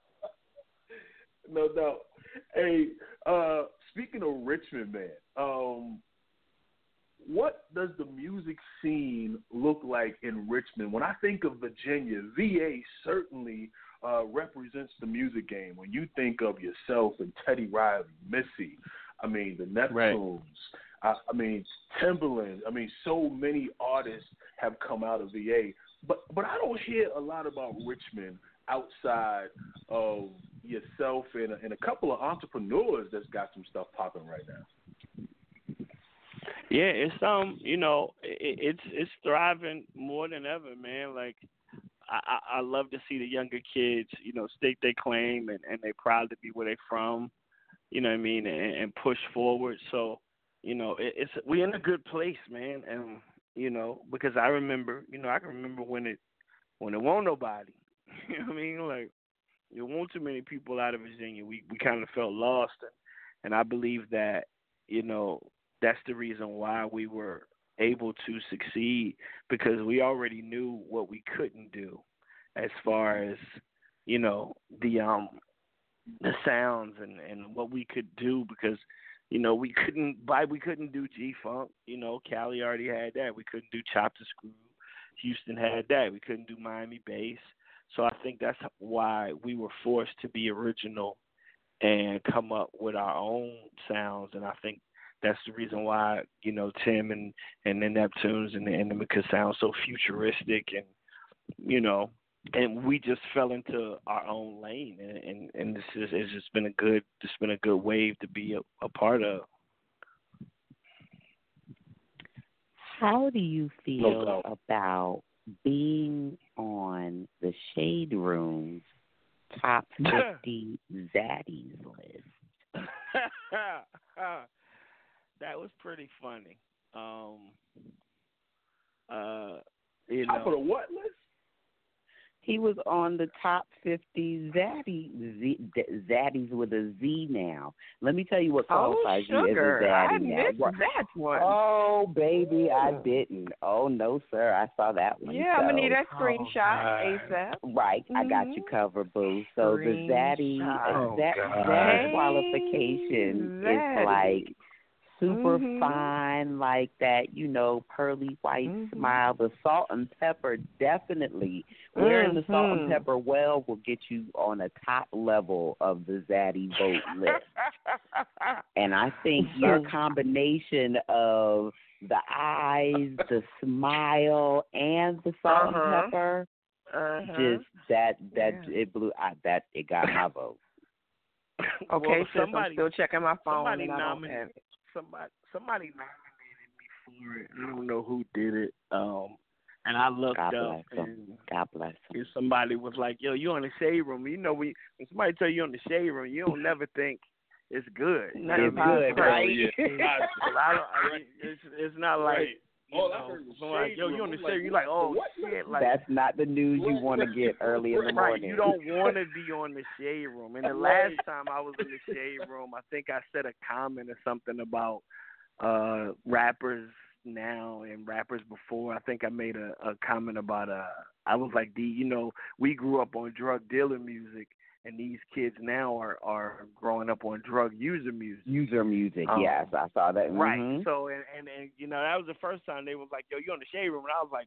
[SPEAKER 4] No doubt. Hey, uh, speaking of Richmond, man, um, what does the music scene look like in Richmond? When I think of Virginia, V A certainly uh, represents the music game. When you think of yourself and Teddy Riley, Missy, I mean, the Neptunes, right. I, I mean, Timbaland, I mean, so many artists have come out of V A. But but I don't hear a lot about Richmond outside of yourself and a, and a couple of entrepreneurs that's got some stuff popping right now.
[SPEAKER 7] Yeah, it's um, you know, it, it's it's thriving more than ever, man. Like I, I love to see the younger kids, you know, stake their claim and, and they're proud to be where they're from, you know what I mean, and, and push forward. So, you know, it, it's we're in a good place, man. And you know, because I remember, you know, I can remember when it when it won't nobody. You know what I mean? Like there weren't too many people out of Virginia. We we kind of felt lost, and, and I believe that, you know, that's the reason why we were able to succeed, because we already knew what we couldn't do as far as, you know, the um the sounds and, and what we could do, because, you know, we couldn't buy we couldn't do G Funk, you know, Cali already had that. We couldn't do Chop to Screw. Houston had that. We couldn't do Miami bass. So I think that's why we were forced to be original and come up with our own sounds, and I think that's the reason why, you know, Tim and, and the Neptunes and the Indica sound so futuristic, and, you know, and we just fell into our own lane, and and, and this is it's just been a good it's been a good wave to be a, a part of.
[SPEAKER 5] How do you feel no about being on the Shade Room's top fifty Zaddies list?
[SPEAKER 7] That was pretty funny. Um, uh, you
[SPEAKER 4] Top
[SPEAKER 7] know,
[SPEAKER 4] of the what list?
[SPEAKER 5] He was on the top fifty Zaddy, Z, Zaddies with a Z now. Let me tell you what qualifies
[SPEAKER 6] oh,
[SPEAKER 5] you as a Zaddy
[SPEAKER 6] I
[SPEAKER 5] now.
[SPEAKER 6] missed that one.
[SPEAKER 5] Oh, baby, Ooh. I didn't. Oh, no, sir. I saw that one.
[SPEAKER 6] Yeah,
[SPEAKER 5] so.
[SPEAKER 6] I'm going to need that screenshot
[SPEAKER 7] oh,
[SPEAKER 6] ASAP.
[SPEAKER 5] Right.
[SPEAKER 6] Mm-hmm.
[SPEAKER 5] I got you covered, boo. So
[SPEAKER 6] Screenshot.
[SPEAKER 5] the Zaddy,
[SPEAKER 7] oh,
[SPEAKER 5] that, that qualification
[SPEAKER 6] Zaddy.
[SPEAKER 5] is like super
[SPEAKER 6] mm-hmm.
[SPEAKER 5] fine, like that, you know, pearly white
[SPEAKER 6] mm-hmm.
[SPEAKER 5] smile. The salt and pepper definitely, wearing mm-hmm. the salt and pepper well will get you on a top level of the Zaddy vote list. And I think your combination of the eyes, the smile, and the salt
[SPEAKER 6] uh-huh.
[SPEAKER 5] and pepper,
[SPEAKER 6] uh-huh.
[SPEAKER 5] just that, that,
[SPEAKER 6] yeah.
[SPEAKER 5] it blew, I, that, it got my vote.
[SPEAKER 6] Okay,
[SPEAKER 7] well,
[SPEAKER 6] sis,
[SPEAKER 7] somebody,
[SPEAKER 6] I'm still checking my phone.
[SPEAKER 7] Somebody
[SPEAKER 6] and I don't have it.
[SPEAKER 7] Somebody, somebody nominated me for it. I don't know who did it. Um, and I looked
[SPEAKER 5] God
[SPEAKER 7] up,
[SPEAKER 5] bless
[SPEAKER 7] and,
[SPEAKER 5] him. God bless him.
[SPEAKER 7] and somebody was like, "Yo, you on the Shade Room? You know, when, when somebody tell you on the Shade Room, you don't never think it's good. You know
[SPEAKER 5] it's
[SPEAKER 7] what I mean?
[SPEAKER 5] good, right?
[SPEAKER 7] Yeah. I don't, I mean, it's, it's not like."
[SPEAKER 4] Right.
[SPEAKER 7] You
[SPEAKER 4] oh,
[SPEAKER 7] know,
[SPEAKER 4] that's
[SPEAKER 7] like, yo, you on the
[SPEAKER 4] like,
[SPEAKER 7] Shade? You like, oh
[SPEAKER 4] what?
[SPEAKER 7] shit! Like,
[SPEAKER 5] that's not the news you want to get early in the morning.
[SPEAKER 7] Right, you don't want to be on the Shade Room. And the last time I was in the Shade Room, I think I said a comment or something about uh, rappers now and rappers before. I think I made a, a comment about uh, I was like, the you know, we grew up on drug dealer music, and these kids now are, are growing up on drug user music.
[SPEAKER 5] User music,
[SPEAKER 7] um,
[SPEAKER 5] yes, I saw that.
[SPEAKER 7] Right.
[SPEAKER 5] Mm-hmm.
[SPEAKER 7] So and, and and you know, that was the first time they was like, yo, you on the Shade Room, and I was like,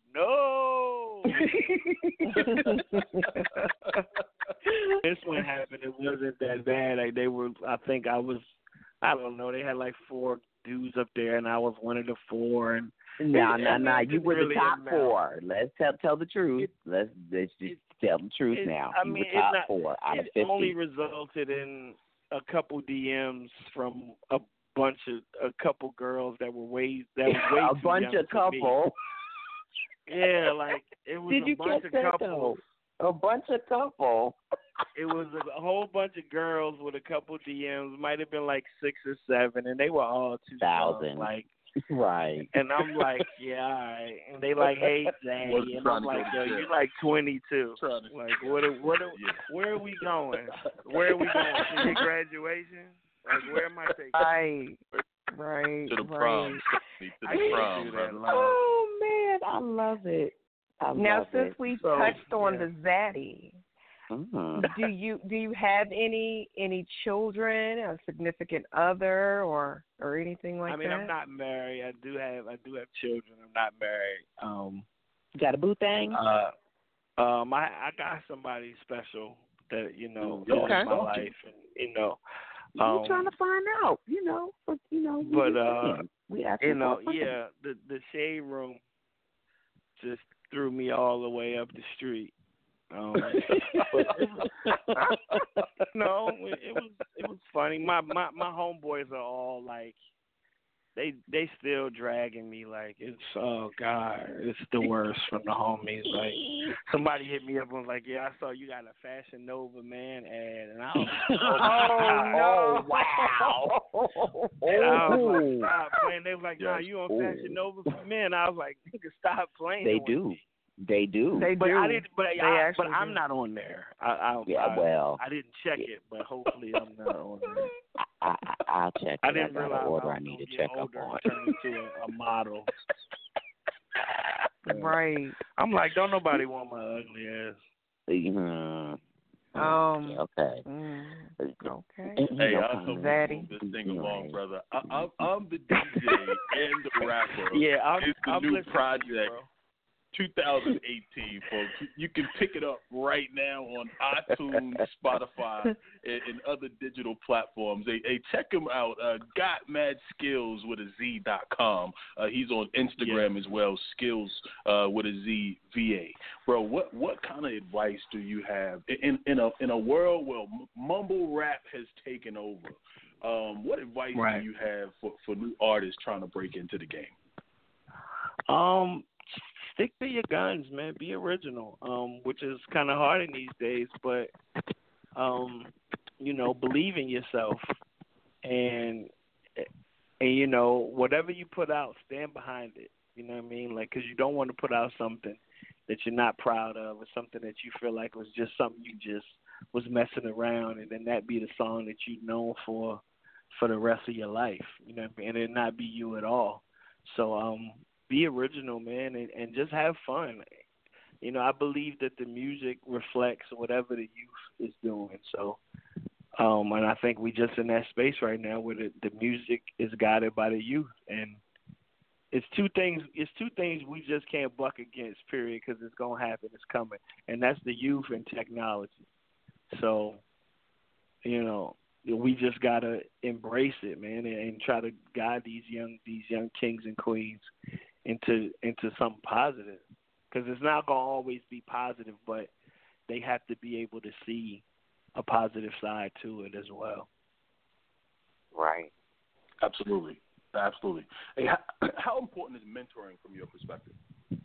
[SPEAKER 7] no. This one happened. It wasn't that bad. Like they were. I think I was. I don't know. They had like four dudes up there, and I was one of the four. And
[SPEAKER 5] no, no, no. You were
[SPEAKER 7] really
[SPEAKER 5] the top four. Let's tell tell the truth.
[SPEAKER 7] It,
[SPEAKER 5] let's let's just it, tell the truth
[SPEAKER 7] it,
[SPEAKER 5] now.
[SPEAKER 7] I
[SPEAKER 5] you
[SPEAKER 7] mean,
[SPEAKER 5] were top
[SPEAKER 7] not,
[SPEAKER 5] four out of
[SPEAKER 7] fifty.
[SPEAKER 5] fifty.
[SPEAKER 7] It only resulted in a couple D Ms from a bunch of a couple girls that were way that was way
[SPEAKER 5] a
[SPEAKER 7] too
[SPEAKER 5] bunch
[SPEAKER 7] young
[SPEAKER 5] of couple.
[SPEAKER 7] Me. Yeah, like it was
[SPEAKER 5] Did
[SPEAKER 7] a
[SPEAKER 5] you
[SPEAKER 7] bunch
[SPEAKER 5] catch
[SPEAKER 7] of
[SPEAKER 5] that,
[SPEAKER 7] couples.
[SPEAKER 5] Though? A bunch of couple.
[SPEAKER 7] It was a, a whole bunch of girls with a couple D Ms. Might have been like six or seven, and they were all two thousand. Like,
[SPEAKER 5] right.
[SPEAKER 7] And I'm like, yeah, all right. And they like, hey, Zay, and I'm like, yo, you like twenty-two. Like, what? Are, what? Are, yeah. Where are we going? Where are we going? To your graduation? Like, where am I taking?
[SPEAKER 6] Right. Right.
[SPEAKER 4] To the
[SPEAKER 6] right.
[SPEAKER 4] prom. To the prom.
[SPEAKER 5] Oh man, I love it. I
[SPEAKER 6] now,
[SPEAKER 5] love
[SPEAKER 6] since
[SPEAKER 5] it.
[SPEAKER 6] we
[SPEAKER 7] so,
[SPEAKER 6] touched on
[SPEAKER 7] yeah.
[SPEAKER 6] the Zaddy,
[SPEAKER 5] mm-hmm.
[SPEAKER 6] do you do you have any any children, a significant other, or or anything like that?
[SPEAKER 7] I mean,
[SPEAKER 6] that?
[SPEAKER 7] I'm not married. I do have I do have children. I'm not married. Um,
[SPEAKER 5] you got a boo thing?
[SPEAKER 7] Uh, Um, I I got somebody special that you know
[SPEAKER 4] Mm,
[SPEAKER 7] is
[SPEAKER 6] okay.
[SPEAKER 7] in my life, and you know,
[SPEAKER 5] We're
[SPEAKER 7] um,
[SPEAKER 5] trying to find out, you know, but you know, we
[SPEAKER 7] but
[SPEAKER 5] just
[SPEAKER 7] uh,
[SPEAKER 5] saying. We asking
[SPEAKER 7] you
[SPEAKER 5] for
[SPEAKER 7] know,
[SPEAKER 5] a friend.
[SPEAKER 7] yeah, the the shade room just threw me all the way up the street. Um, but it was, no, it, it was it was funny. My my my homeboys are all like, they they still dragging me like it's oh god, it's the worst from the homies. Like somebody hit me up and was like, yeah, I saw you got a Fashion Nova man ad, and I was like, oh,
[SPEAKER 6] Oh no!
[SPEAKER 5] wow.
[SPEAKER 7] and I was
[SPEAKER 5] Oh.
[SPEAKER 7] like, stop playing. They was like, nah,
[SPEAKER 4] Yes.
[SPEAKER 7] you on
[SPEAKER 5] Oh.
[SPEAKER 7] Fashion Nova for men? I was like, nigga, stop playing.
[SPEAKER 5] They
[SPEAKER 7] with
[SPEAKER 5] do.
[SPEAKER 7] me.
[SPEAKER 5] They do.
[SPEAKER 6] They
[SPEAKER 7] But
[SPEAKER 6] do.
[SPEAKER 7] I didn't. But
[SPEAKER 6] They
[SPEAKER 7] I,
[SPEAKER 6] actually
[SPEAKER 7] but I'm
[SPEAKER 6] do.
[SPEAKER 7] not on there. I, I,
[SPEAKER 5] Yeah,
[SPEAKER 7] I,
[SPEAKER 5] well.
[SPEAKER 7] I didn't check it, but hopefully I'm not on there.
[SPEAKER 5] I, I, I'll check
[SPEAKER 7] I
[SPEAKER 5] it. I
[SPEAKER 7] didn't
[SPEAKER 5] got an
[SPEAKER 7] realize
[SPEAKER 5] order
[SPEAKER 7] I
[SPEAKER 5] I
[SPEAKER 7] was
[SPEAKER 5] need
[SPEAKER 7] gonna
[SPEAKER 5] to
[SPEAKER 7] get
[SPEAKER 5] check up
[SPEAKER 7] older
[SPEAKER 5] on.
[SPEAKER 7] and turn into a, a model.
[SPEAKER 6] Right.
[SPEAKER 7] I'm like, don't nobody want my ugly ass.
[SPEAKER 5] Mm.
[SPEAKER 6] Um.
[SPEAKER 5] Okay.
[SPEAKER 6] Mm, okay.
[SPEAKER 4] Hey,
[SPEAKER 5] No
[SPEAKER 4] I'll help
[SPEAKER 5] comment.
[SPEAKER 4] you
[SPEAKER 6] Zaddy.
[SPEAKER 4] move this thing
[SPEAKER 5] You're
[SPEAKER 4] along,
[SPEAKER 5] right.
[SPEAKER 4] brother. I, I'm, I'm the D J and the rapper.
[SPEAKER 7] Yeah, I'm,
[SPEAKER 4] It's the
[SPEAKER 7] I'm
[SPEAKER 4] new
[SPEAKER 7] listening
[SPEAKER 4] project.
[SPEAKER 7] to you, bro.
[SPEAKER 4] twenty eighteen, folks. You can pick it up right now on iTunes, Spotify, and, and other digital platforms. Hey, hey check him out. Uh, Got Mad Skills with a Z dot com. Uh, he's on Instagram as well. Skills uh, with a Z V A. Bro, what what kind of advice do you have in in a in a world where mumble rap has taken over? Um, what advice
[SPEAKER 7] Right.
[SPEAKER 4] do you have for, for new artists trying to break into the game?
[SPEAKER 7] Um, stick to your guns, man. Be original. Um, which is kind of hard in these days, but um, you know, believe in yourself, and and you know, whatever you put out, stand behind it. You know what I mean? Like, because you don't want to put out something that you're not proud of, or something that you feel like was just something you just was messing around, and then that be the song that you known for for the rest of your life. You know what I mean? And it not be you at all. So um. Be original, man, and, and just have fun. You know, I believe that the music reflects whatever the youth is doing. So, um, and I think we just in that space right now where the, the music is guided by the youth, and it's two things. It's two things we just can't buck against. Period, because it's gonna happen. It's coming, and that's the youth and technology. So, you know, we just gotta embrace it, man, and, and try to guide these young these young kings and queens into into something positive, because it's not gonna always be positive, but they have to be able to see a positive side to it as well.
[SPEAKER 5] Right.
[SPEAKER 4] Absolutely, absolutely. Hey, how, how important is mentoring from your perspective?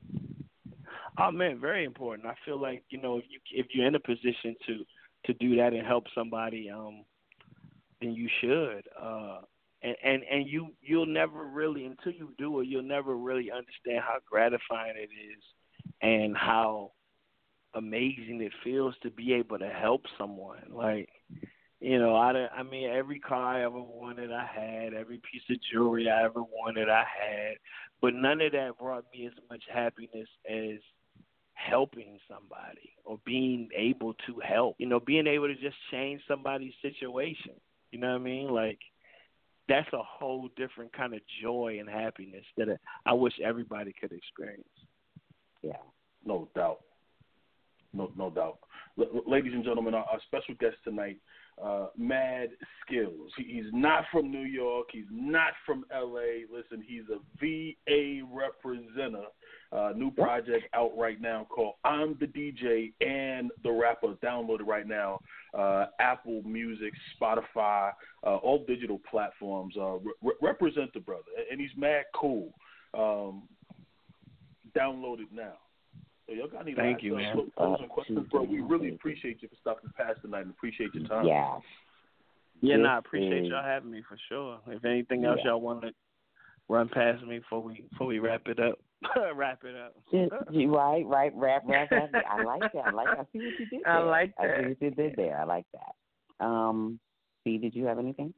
[SPEAKER 7] Oh man, very important. I feel like, you know, if you if you're in a position to to do that and help somebody, um, then you should. Uh, And, and and you you'll never really, until you do it, you'll never really understand how gratifying it is and how amazing it feels to be able to help someone. Like, you know, I, I mean, every car I ever wanted, I had. Every piece of jewelry I ever wanted, I had. But none of that brought me as much happiness as helping somebody or being able to help. You know, being able to just change somebody's situation. You know what I mean? Like, that's a whole different kind of joy and happiness that I wish everybody could experience.
[SPEAKER 5] Yeah.
[SPEAKER 4] No doubt. No, no doubt. L- ladies and gentlemen, our, our special guest tonight, uh, Mad Skills. He, he's not from New York. He's not from L A. Listen, he's a V A representative. Uh, new project out right now called I'm the D J and the Rapper. Download it right now. Uh, Apple Music, Spotify, uh, all digital platforms. Uh, re- represent the brother. And he's mad cool. Um, download it now. So y'all got any
[SPEAKER 7] Thank
[SPEAKER 4] last
[SPEAKER 7] you,
[SPEAKER 4] uh,
[SPEAKER 7] man.
[SPEAKER 4] closing questions, bro? We really appreciate you for stopping past tonight and appreciate your time.
[SPEAKER 5] Yeah.
[SPEAKER 7] Yeah,
[SPEAKER 5] This
[SPEAKER 7] no, I appreciate
[SPEAKER 5] is-
[SPEAKER 7] y'all having me for sure. If anything else
[SPEAKER 5] Yeah.
[SPEAKER 7] y'all want to run past me before we before we wrap it up, wrap it up.
[SPEAKER 5] Just, you right, right, rap, rap, rap. I like that. I like. I see what you did there.
[SPEAKER 6] I like
[SPEAKER 5] I see
[SPEAKER 6] that.
[SPEAKER 5] what you did there. I like that. Um, C, did you have anything?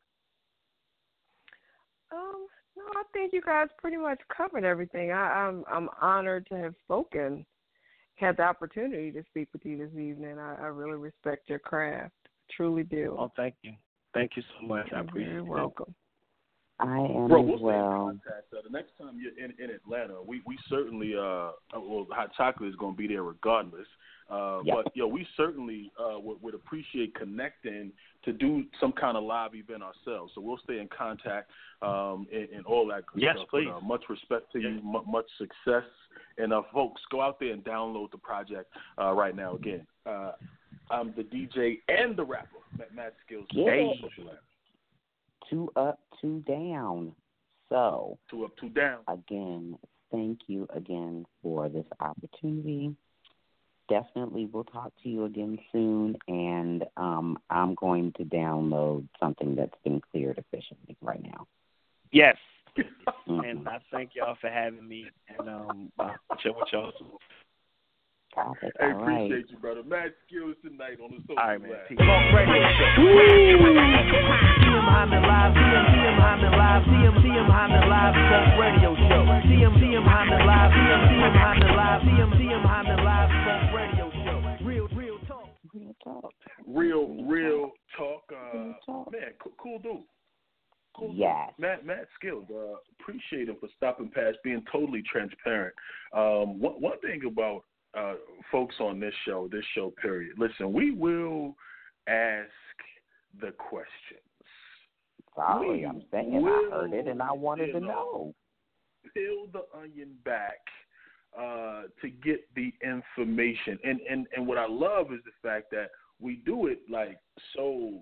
[SPEAKER 6] Um, no, I think you guys pretty much covered everything. I, I'm I'm honored to have spoken, had the opportunity to speak with you this evening. I, I really respect your craft, truly do.
[SPEAKER 7] Oh, thank you, thank you so much. I
[SPEAKER 6] You're
[SPEAKER 7] appreciate
[SPEAKER 6] very
[SPEAKER 7] it.
[SPEAKER 6] welcome.
[SPEAKER 5] I am
[SPEAKER 4] Bro,
[SPEAKER 5] as
[SPEAKER 4] we'll stay in
[SPEAKER 5] well.
[SPEAKER 4] contact. Uh, the next time you're in, in Atlanta, we, we certainly, uh, well, Hot Chocolate is going to be there regardless. Uh,
[SPEAKER 5] Yep.
[SPEAKER 4] But, yo, we certainly uh, would, would appreciate connecting to do some kind of live event ourselves. So we'll stay in contact um, and, and all that good
[SPEAKER 7] Yes,
[SPEAKER 4] stuff.
[SPEAKER 7] please.
[SPEAKER 4] But, uh, much respect to
[SPEAKER 7] Yeah.
[SPEAKER 4] you, m- much success. And, uh, folks, go out there and download the project uh, right now. Again, uh, I'm the D J and the rapper, Matt, Matt Skills.
[SPEAKER 5] Yeah.
[SPEAKER 4] Hey. Social app.
[SPEAKER 5] Two up, two down. So,
[SPEAKER 4] Two up, two down.
[SPEAKER 5] again, thank you again for this opportunity. Definitely we'll talk to you again soon, and um, I'm going to download something that's been cleared officially right now.
[SPEAKER 7] Yes.
[SPEAKER 5] Mhm.
[SPEAKER 7] And I thank y'all for having me, and um, I'll chill with y'all soon.
[SPEAKER 5] Got it.
[SPEAKER 4] Hey,
[SPEAKER 5] All right.
[SPEAKER 4] appreciate you, brother. Mad Skills tonight on the social
[SPEAKER 7] All right, man.
[SPEAKER 4] lab.
[SPEAKER 7] Peace.
[SPEAKER 1] Talk Radio Show. T M Hyman Live, T M T M Hyman Live, T M T M Hyman Live Talk Radio Show. T M T M Hyman Live, T M T M Hyman Live, T M T M Hyman Live Talk Radio Show. Real, real talk.
[SPEAKER 5] Real talk.
[SPEAKER 4] Real, real talk. Uh,
[SPEAKER 5] Real talk.
[SPEAKER 4] Man, cool, cool dude. Cool
[SPEAKER 5] Yes.
[SPEAKER 4] dude. Matt, Matt Skills. Uh, appreciate him for stopping past, being totally transparent. Um, one, one thing about uh, folks on this show, this show period, listen, we will ask the questions.
[SPEAKER 5] Sorry,
[SPEAKER 4] We
[SPEAKER 5] I'm saying I
[SPEAKER 4] will,
[SPEAKER 5] heard it and I wanted
[SPEAKER 4] you
[SPEAKER 5] to
[SPEAKER 4] know,
[SPEAKER 5] know.
[SPEAKER 4] Peel the onion back uh, to get the information. And, and and what I love is the fact that we do it like so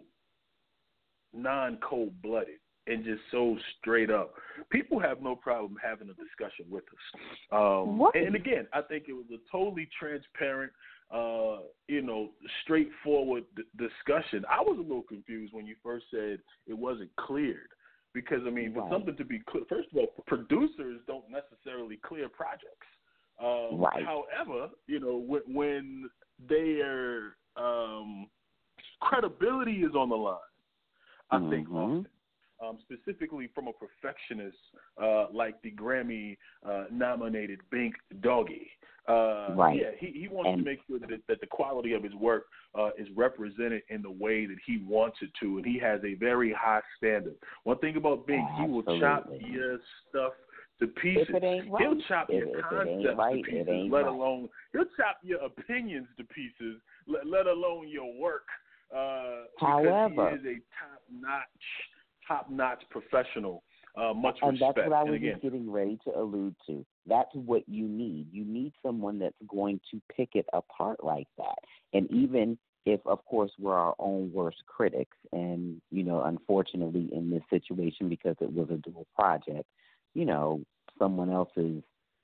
[SPEAKER 4] non-cold blooded and just so straight up. People have no problem having a discussion with us. Um,
[SPEAKER 5] What?
[SPEAKER 4] and again, I think it was a totally transparent, uh, you know, straightforward d- discussion. I was a little confused when you first said it wasn't cleared. Because, I mean, for
[SPEAKER 5] Right.
[SPEAKER 4] something to be clear, first of all, producers don't necessarily clear projects. Um,
[SPEAKER 5] Right.
[SPEAKER 4] However, you know, when, when their um, credibility is on the line, I think
[SPEAKER 5] Mhm.
[SPEAKER 4] often, um, specifically from a perfectionist uh, like the Grammy-nominated Bink Doggy. Uh,
[SPEAKER 5] Right.
[SPEAKER 4] Yeah, he, he wants
[SPEAKER 5] And-
[SPEAKER 4] to make sure that, that the quality of his work uh, is represented in the way that he wants it to, and he has a very high standard. One thing about Bink, he will chop
[SPEAKER 5] Absolutely.
[SPEAKER 4] your stuff to pieces.
[SPEAKER 5] If it ain't right,
[SPEAKER 4] He'll chop
[SPEAKER 5] if,
[SPEAKER 4] your
[SPEAKER 5] if it
[SPEAKER 4] concepts
[SPEAKER 5] ain't right,
[SPEAKER 4] to
[SPEAKER 5] it
[SPEAKER 4] pieces,
[SPEAKER 5] ain't
[SPEAKER 4] let
[SPEAKER 5] right.
[SPEAKER 4] alone he'll chop your opinions to pieces, let, let alone your work. Uh,
[SPEAKER 5] However-
[SPEAKER 4] because he is a top-notch, top-notch professional. Uh, much
[SPEAKER 5] And
[SPEAKER 4] respect.
[SPEAKER 5] that's what I
[SPEAKER 4] and
[SPEAKER 5] was
[SPEAKER 4] again,
[SPEAKER 5] just getting ready to allude to. That's what you need. You need someone that's going to pick it apart like that. And even if, of course, we're our own worst critics, and, you know, unfortunately in this situation, because it was a dual project, you know, someone else's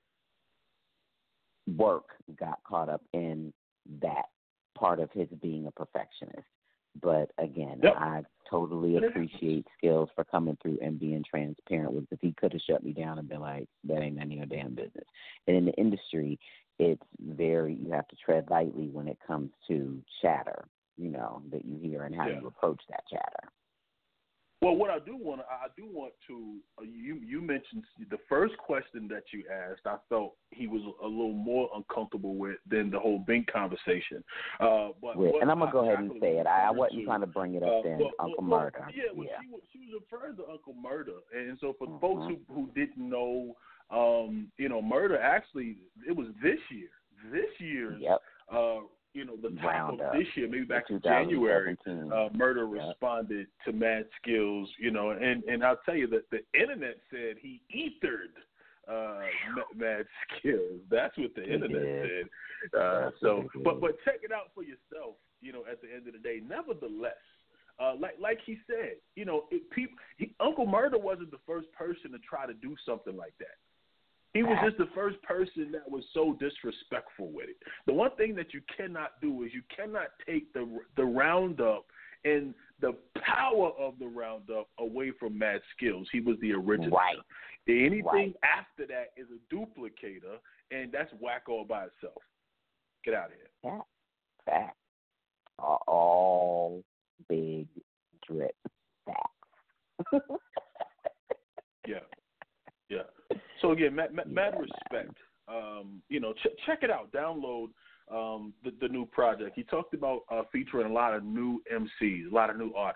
[SPEAKER 5] work got caught up in that part of his being a perfectionist. But again,
[SPEAKER 4] Yep.
[SPEAKER 5] I totally appreciate Skills for coming through and being transparent with it. He could have shut me down and been like, that ain't none of your damn business. And in the industry, it's very, you have to tread lightly when it comes to chatter, you know, that you hear and how
[SPEAKER 4] Yeah.
[SPEAKER 5] you approach that chatter.
[SPEAKER 4] well, what I do want to, I do want to, uh, you you mentioned the first question that you asked. I felt he was a little more uncomfortable with than the whole Bink conversation. Uh, but
[SPEAKER 5] With,
[SPEAKER 4] what
[SPEAKER 5] and I'm going to go
[SPEAKER 4] I
[SPEAKER 5] ahead and say it. I, I wasn't
[SPEAKER 4] to,
[SPEAKER 5] trying to bring it up
[SPEAKER 4] Uh,
[SPEAKER 5] then,
[SPEAKER 4] well,
[SPEAKER 5] Uncle
[SPEAKER 4] well,
[SPEAKER 5] Murder.
[SPEAKER 4] Well, yeah, well,
[SPEAKER 5] yeah.
[SPEAKER 4] She, was, she was referring to Uncle Murder. And so for
[SPEAKER 5] Mhm.
[SPEAKER 4] folks who, who didn't know, um, you know, Murder actually, it was this year. This year's,
[SPEAKER 5] Yep.
[SPEAKER 4] uh, you know, the top
[SPEAKER 5] Roundup.
[SPEAKER 4] of this year, maybe back in
[SPEAKER 5] twenty
[SPEAKER 4] January,
[SPEAKER 5] seventeen.
[SPEAKER 4] uh, Murder
[SPEAKER 5] Yep.
[SPEAKER 4] responded to Mad Skills, you know, and, and I'll tell you that the internet said he ethered uh, Ma- Mad Skills. That's what the
[SPEAKER 5] He
[SPEAKER 4] internet
[SPEAKER 5] did.
[SPEAKER 4] said. Uh,
[SPEAKER 5] That's
[SPEAKER 4] so,
[SPEAKER 5] what he
[SPEAKER 4] but
[SPEAKER 5] did.
[SPEAKER 4] but check it out for yourself. You know, at the end of the day, nevertheless, uh, like like he said, you know, it, people, he, Uncle Murder wasn't the first person to try to do something like that. He was just the first person that was so disrespectful with it. The one thing that you cannot do is you cannot take the the Roundup and the power of the Roundup away from Mad Skills. He was the originator.
[SPEAKER 5] Right.
[SPEAKER 4] Anything
[SPEAKER 5] Right.
[SPEAKER 4] after that is a duplicator, and that's whack all by itself. Get out of here.
[SPEAKER 5] Yeah. Facts. Are all big drip facts.
[SPEAKER 4] Yeah, yeah. So again, mad, mad, mad
[SPEAKER 5] Yeah,
[SPEAKER 4] respect. Um, you know, ch- check it out. Download um, the, the new project. He talked about uh, featuring a lot of new M Cs, a lot of new artists.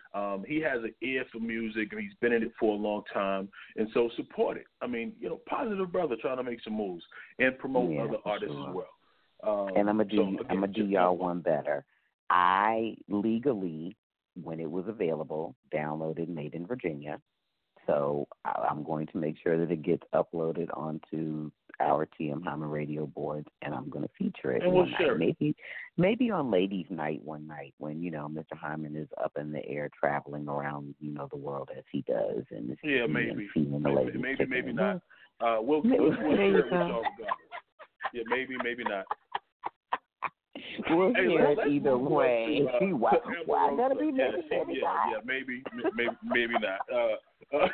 [SPEAKER 4] Um, he has an ear for music, and he's been in it for a long time, and so support it. I mean, you know, positive brother trying to make some moves and promote
[SPEAKER 5] Yeah,
[SPEAKER 4] other artists
[SPEAKER 5] sure.
[SPEAKER 4] as well. Um,
[SPEAKER 5] and I'm gonna do
[SPEAKER 4] so, again,
[SPEAKER 5] I'm gonna do
[SPEAKER 4] just-
[SPEAKER 5] y'all one better. I legally, when it was available, downloaded Made in Virginia. So I- I'm going to make sure that it gets uploaded onto our T M Hyman radio board, and I'm going to feature it
[SPEAKER 4] And we'll
[SPEAKER 5] one
[SPEAKER 4] share
[SPEAKER 5] night.
[SPEAKER 4] it.
[SPEAKER 5] Maybe, maybe on Ladies' Night one night when, you know, Mister Hyman is up in the air traveling around, you know, the world as he does, and
[SPEAKER 4] Yeah,
[SPEAKER 5] seeing
[SPEAKER 4] maybe.
[SPEAKER 5] seeing the
[SPEAKER 4] Maybe,
[SPEAKER 5] ladies
[SPEAKER 4] maybe,
[SPEAKER 5] kicking
[SPEAKER 4] maybe
[SPEAKER 5] it.
[SPEAKER 4] not. Uh, we'll,
[SPEAKER 5] Maybe-
[SPEAKER 4] we'll, we'll
[SPEAKER 5] there you
[SPEAKER 4] share it with
[SPEAKER 5] go.
[SPEAKER 4] y'all regardless. Yeah, maybe, maybe not.
[SPEAKER 5] We'll
[SPEAKER 4] Hey,
[SPEAKER 5] hear
[SPEAKER 4] let's
[SPEAKER 5] it either
[SPEAKER 4] move on
[SPEAKER 5] way.
[SPEAKER 4] to, uh,
[SPEAKER 5] why,
[SPEAKER 4] to Amber
[SPEAKER 5] why gotta
[SPEAKER 4] Rose.
[SPEAKER 5] be
[SPEAKER 4] yeah,
[SPEAKER 5] maybe,
[SPEAKER 4] she-
[SPEAKER 5] maybe
[SPEAKER 4] yeah,
[SPEAKER 5] not?
[SPEAKER 4] yeah, maybe, maybe, maybe not. Uh, uh,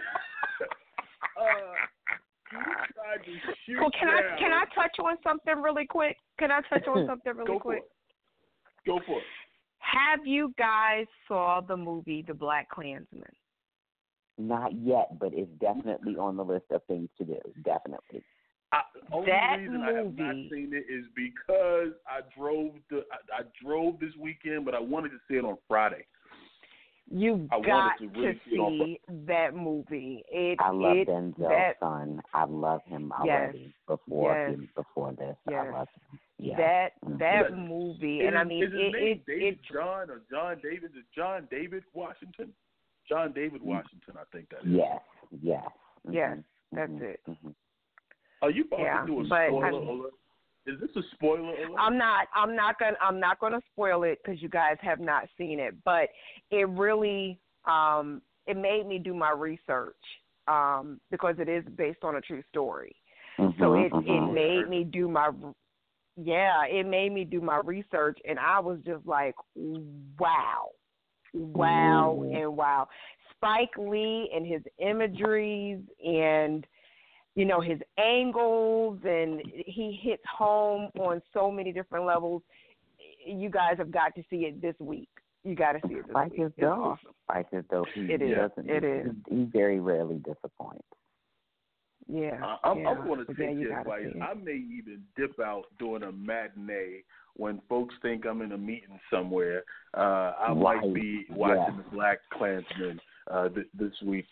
[SPEAKER 4] uh, you tried to shoot
[SPEAKER 6] Well, can I
[SPEAKER 4] down-
[SPEAKER 6] can I touch on something really quick? Can I touch on something really
[SPEAKER 4] Go
[SPEAKER 6] quick?
[SPEAKER 4] for it. Go for it.
[SPEAKER 6] Have you guys saw the movie The Black Klansman?
[SPEAKER 5] Not yet, but it's definitely on the list of things to do. Definitely.
[SPEAKER 4] I, only
[SPEAKER 6] That
[SPEAKER 4] reason I have not
[SPEAKER 6] movie-
[SPEAKER 4] seen it is because I drove the I, I drove this weekend, but I wanted to see it on Friday.
[SPEAKER 6] You've
[SPEAKER 4] I wanted
[SPEAKER 6] got
[SPEAKER 4] to really
[SPEAKER 6] to
[SPEAKER 4] see it on
[SPEAKER 6] see that movie. It,
[SPEAKER 5] I love
[SPEAKER 6] it,
[SPEAKER 5] Denzel's
[SPEAKER 6] that,
[SPEAKER 5] son. I love him
[SPEAKER 6] Yes.
[SPEAKER 5] already before
[SPEAKER 6] Yes.
[SPEAKER 5] before this.
[SPEAKER 6] Yes.
[SPEAKER 5] I love him. Yeah.
[SPEAKER 6] that
[SPEAKER 5] Mhm.
[SPEAKER 6] that
[SPEAKER 4] Is it-
[SPEAKER 6] movie,
[SPEAKER 4] Is
[SPEAKER 6] and I
[SPEAKER 4] his-
[SPEAKER 6] mean,
[SPEAKER 4] is his
[SPEAKER 6] it,
[SPEAKER 4] name
[SPEAKER 6] it,
[SPEAKER 4] David
[SPEAKER 6] it,
[SPEAKER 4] John or John David? Is John David Washington? John David Washington, I think that is.
[SPEAKER 5] Yes. Yes. Mhm.
[SPEAKER 6] Yes, that's
[SPEAKER 5] Mhm.
[SPEAKER 6] it.
[SPEAKER 5] Mhm.
[SPEAKER 4] Are you about
[SPEAKER 6] Yeah,
[SPEAKER 4] to do a
[SPEAKER 6] but
[SPEAKER 4] spoiler
[SPEAKER 6] I-
[SPEAKER 4] alert? Is this a spoiler alert?
[SPEAKER 6] I'm not. I'm not gonna. I'm not gonna spoil it because you guys have not seen it. But it really, um, it made me do my research um, because it is based on a true story.
[SPEAKER 5] Mhm,
[SPEAKER 6] So it it
[SPEAKER 5] mhm.
[SPEAKER 6] made me do my. Yeah, it made me do my research, and I was just like, wow, wow,
[SPEAKER 5] Mhm.
[SPEAKER 6] and wow. Spike Lee and his imageries and, you know, his angles, and he hits home on so many different levels. You guys have got to see it this week. You got to see it this
[SPEAKER 5] Spike
[SPEAKER 6] week.
[SPEAKER 5] is
[SPEAKER 6] It's
[SPEAKER 5] dope.
[SPEAKER 6] awesome.
[SPEAKER 5] Spike is dope. He,
[SPEAKER 6] It
[SPEAKER 5] he
[SPEAKER 6] is.
[SPEAKER 5] doesn't.
[SPEAKER 6] It
[SPEAKER 5] he,
[SPEAKER 6] is.
[SPEAKER 5] He, he very rarely disappoints.
[SPEAKER 6] Yeah.
[SPEAKER 4] Uh, I'm,
[SPEAKER 6] yeah.
[SPEAKER 4] I'm going to
[SPEAKER 6] But
[SPEAKER 4] take
[SPEAKER 6] yeah, you
[SPEAKER 4] your
[SPEAKER 6] gotta
[SPEAKER 4] advice.
[SPEAKER 6] see it.
[SPEAKER 4] I may even dip out during a matinee when folks think I'm in a meeting somewhere. Uh, I
[SPEAKER 5] Right.
[SPEAKER 4] might be watching
[SPEAKER 5] Yeah.
[SPEAKER 4] the Black Klansman uh, th- this week.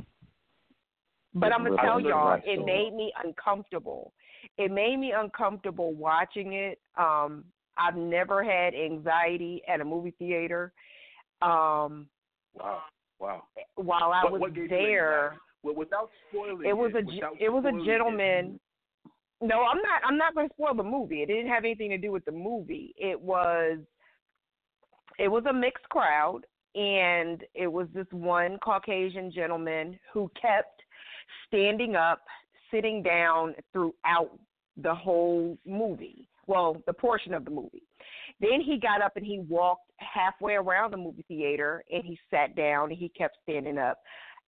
[SPEAKER 6] But I'm gonna
[SPEAKER 5] With
[SPEAKER 6] tell
[SPEAKER 5] the
[SPEAKER 6] y'all,
[SPEAKER 5] rest
[SPEAKER 6] it
[SPEAKER 5] of
[SPEAKER 6] made me uncomfortable. It made me uncomfortable watching it. Um, I've never had anxiety at a movie theater. Um,
[SPEAKER 4] Wow, wow.
[SPEAKER 6] while I
[SPEAKER 4] What-
[SPEAKER 6] was
[SPEAKER 4] what gave you
[SPEAKER 6] there,
[SPEAKER 4] anxiety? Well, without spoiling
[SPEAKER 6] it was a
[SPEAKER 4] without
[SPEAKER 6] it was a
[SPEAKER 4] spoiling
[SPEAKER 6] gentleman. No, I'm not. I'm not going to spoil the movie. It didn't have anything to do with the movie. It was it was a mixed crowd, and it was this one Caucasian gentleman who kept standing up, sitting down throughout the whole movie. Well, the portion of the movie. Then he got up and he walked halfway around the movie theater, and he sat down and he kept standing up.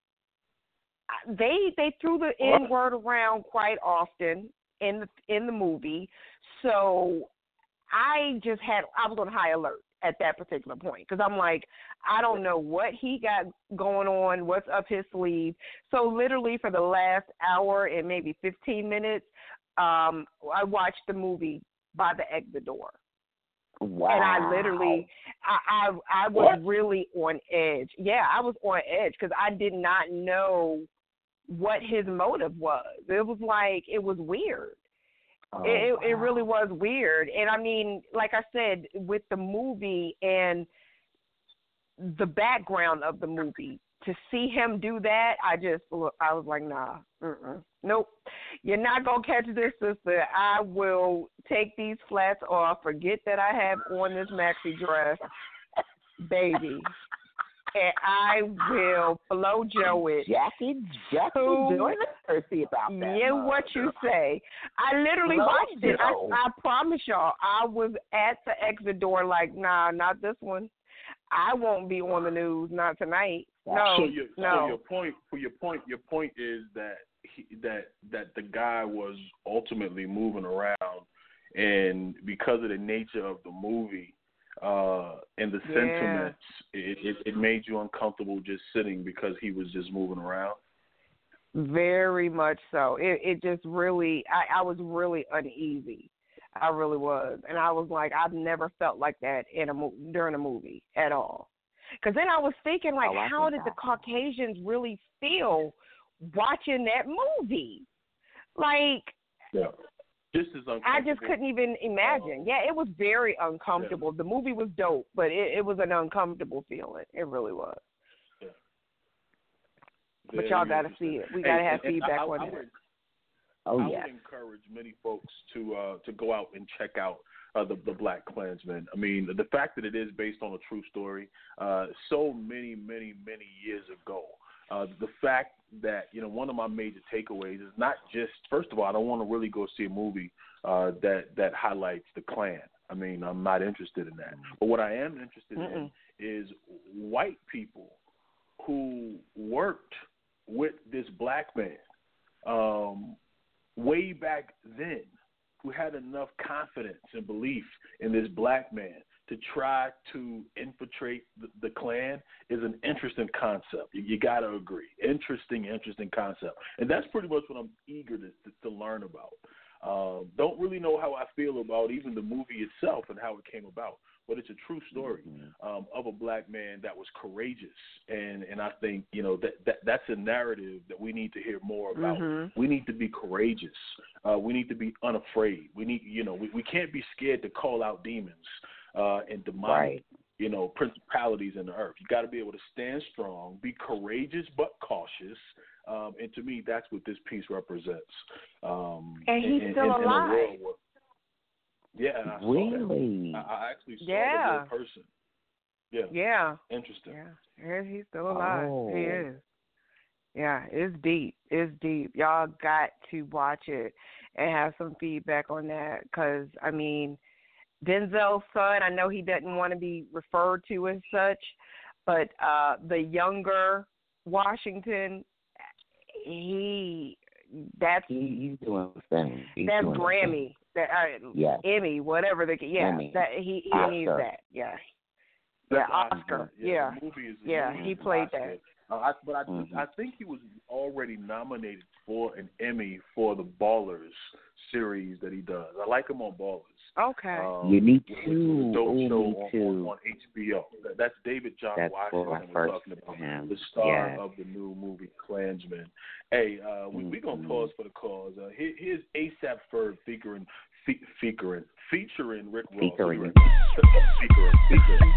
[SPEAKER 6] They they threw the
[SPEAKER 4] What?
[SPEAKER 6] N word around quite often in the in the movie, so I just had I was on high alert at that particular point because I'm like, I don't know what he got going on, what's up his sleeve. So literally for the last hour and maybe fifteen minutes, um, I watched the movie by the exit door.
[SPEAKER 5] Wow.
[SPEAKER 6] And I literally, I, I, I was really on edge. Yeah, I was on edge because I did not know what his motive was. It was like, it was weird.
[SPEAKER 5] Oh,
[SPEAKER 6] it,
[SPEAKER 5] wow.
[SPEAKER 6] it really was weird. And I mean, like I said, with the movie and the background of the movie, to see him do that, I just, I was like, nah, mm-mm. Nope. You're not going to catch this, sister. I will take these flats off, forget that I have on this maxi dress, baby, and I will blow Joe it.
[SPEAKER 5] Jackie, Jackie,
[SPEAKER 6] Who-
[SPEAKER 5] doing thirsty about that.
[SPEAKER 6] Yeah, what you say. I literally
[SPEAKER 5] Blow
[SPEAKER 6] watched it. I,
[SPEAKER 5] Joe.
[SPEAKER 6] I promise y'all, I was at the exit door like, nah, not this one. I won't be on the news, not tonight. No,
[SPEAKER 4] So your, so
[SPEAKER 6] no.
[SPEAKER 4] your point, for your point, your point is that he, that that the guy was ultimately moving around, and because of the nature of the movie uh, and the
[SPEAKER 6] Yeah.
[SPEAKER 4] sentiments, it, it, it made you uncomfortable just sitting because he was just moving around.
[SPEAKER 6] Very much so. It it just really, I, I was really uneasy. I really was, and I was like, I've never felt like that in a mo- during a movie at all. Because then I was thinking, like,
[SPEAKER 5] oh,
[SPEAKER 6] how did the Caucasians really feel watching that movie? Like,
[SPEAKER 4] yeah. Just as uncomfortable.
[SPEAKER 6] I just couldn't even imagine. Yeah, it was very uncomfortable. Yeah. The movie was dope, but it, it was an uncomfortable feeling. It really was. Yeah. But y'all got to see it. We got to have and, feedback and I, on I, it.
[SPEAKER 5] I would, oh,
[SPEAKER 4] I
[SPEAKER 5] yeah.
[SPEAKER 4] would encourage many folks to uh, to go out and check out uh, the the Black Klansman. I mean, the fact that it is based on a true story, uh, so many, many, many years ago. Uh, the fact that, you know, one of my major takeaways is not just, first of all, I don't want to really go see a movie uh, that, that highlights the Klan. I mean, I'm not interested in that. But what I am interested Mm-mm. in is white people who worked with this black man um, way back then, who had enough confidence and belief in this black man to try to infiltrate the, the Klan is an interesting concept. You, you got to agree. Interesting, interesting concept. And that's pretty much what I'm eager to, to, to learn about. Um, don't really know how I feel about even the movie itself and how it came about, but it's a true story um, of a black man that was courageous. And, and I think, you know, that, that that's a narrative that we need to hear more about. Mm-hmm. We need to be courageous. Uh, we need to be unafraid. We need, you know, we, we can't be scared to call out demons. Uh, and demonic, right. you know, principalities in the earth. You got to be able to stand strong, be courageous but cautious, um, and to me, that's what this piece represents. Um,
[SPEAKER 6] and he's
[SPEAKER 4] in,
[SPEAKER 6] still
[SPEAKER 4] in,
[SPEAKER 6] alive.
[SPEAKER 4] In where, yeah, and I
[SPEAKER 5] really?
[SPEAKER 4] saw that. I, I actually saw
[SPEAKER 6] yeah.
[SPEAKER 4] the real person. Yeah.
[SPEAKER 6] Yeah.
[SPEAKER 4] Interesting.
[SPEAKER 6] Yeah, he's still alive.
[SPEAKER 5] Oh.
[SPEAKER 6] He is. Yeah, it's deep. It's deep. Y'all got to watch it and have some feedback on that because, I mean, Denzel's son, I know he doesn't want to be referred to as such, but uh, the younger Washington, he that's
[SPEAKER 5] he, he's doing the thing. He's
[SPEAKER 6] that's
[SPEAKER 5] doing
[SPEAKER 6] Grammy, that uh,
[SPEAKER 5] yes.
[SPEAKER 6] Emmy, whatever the yeah,
[SPEAKER 5] Emmy.
[SPEAKER 6] that he, he
[SPEAKER 5] Oscar.
[SPEAKER 6] needs that, yeah,
[SPEAKER 4] that's
[SPEAKER 6] yeah, Oscar, Oscar.
[SPEAKER 4] yeah,
[SPEAKER 6] yeah,
[SPEAKER 4] the movie is, the
[SPEAKER 6] yeah,
[SPEAKER 4] movie
[SPEAKER 6] he
[SPEAKER 4] is
[SPEAKER 6] played
[SPEAKER 4] Oscar.
[SPEAKER 6] that.
[SPEAKER 4] Uh, I, but I,
[SPEAKER 5] mm-hmm.
[SPEAKER 4] I think he was already nominated for an Emmy for the Ballers series that he does. I like him on Ballers.
[SPEAKER 6] Okay.
[SPEAKER 5] Um, you need to.
[SPEAKER 4] Which is a dope
[SPEAKER 5] Ooh,
[SPEAKER 4] show
[SPEAKER 5] me
[SPEAKER 4] on,
[SPEAKER 5] too.
[SPEAKER 4] on, on H B O. That's David John
[SPEAKER 5] That's
[SPEAKER 4] Washington.
[SPEAKER 5] We're
[SPEAKER 4] talking about
[SPEAKER 5] him.
[SPEAKER 4] the star
[SPEAKER 5] yes.
[SPEAKER 4] of the new movie Klansman. Hey, uh, we, mm-hmm. we're going to pause for the cause. Uh, here, here's ASAP Ferg featuring, fe- featuring, featuring Rick Ross.
[SPEAKER 5] Featuring.
[SPEAKER 4] Featuring. Featuring.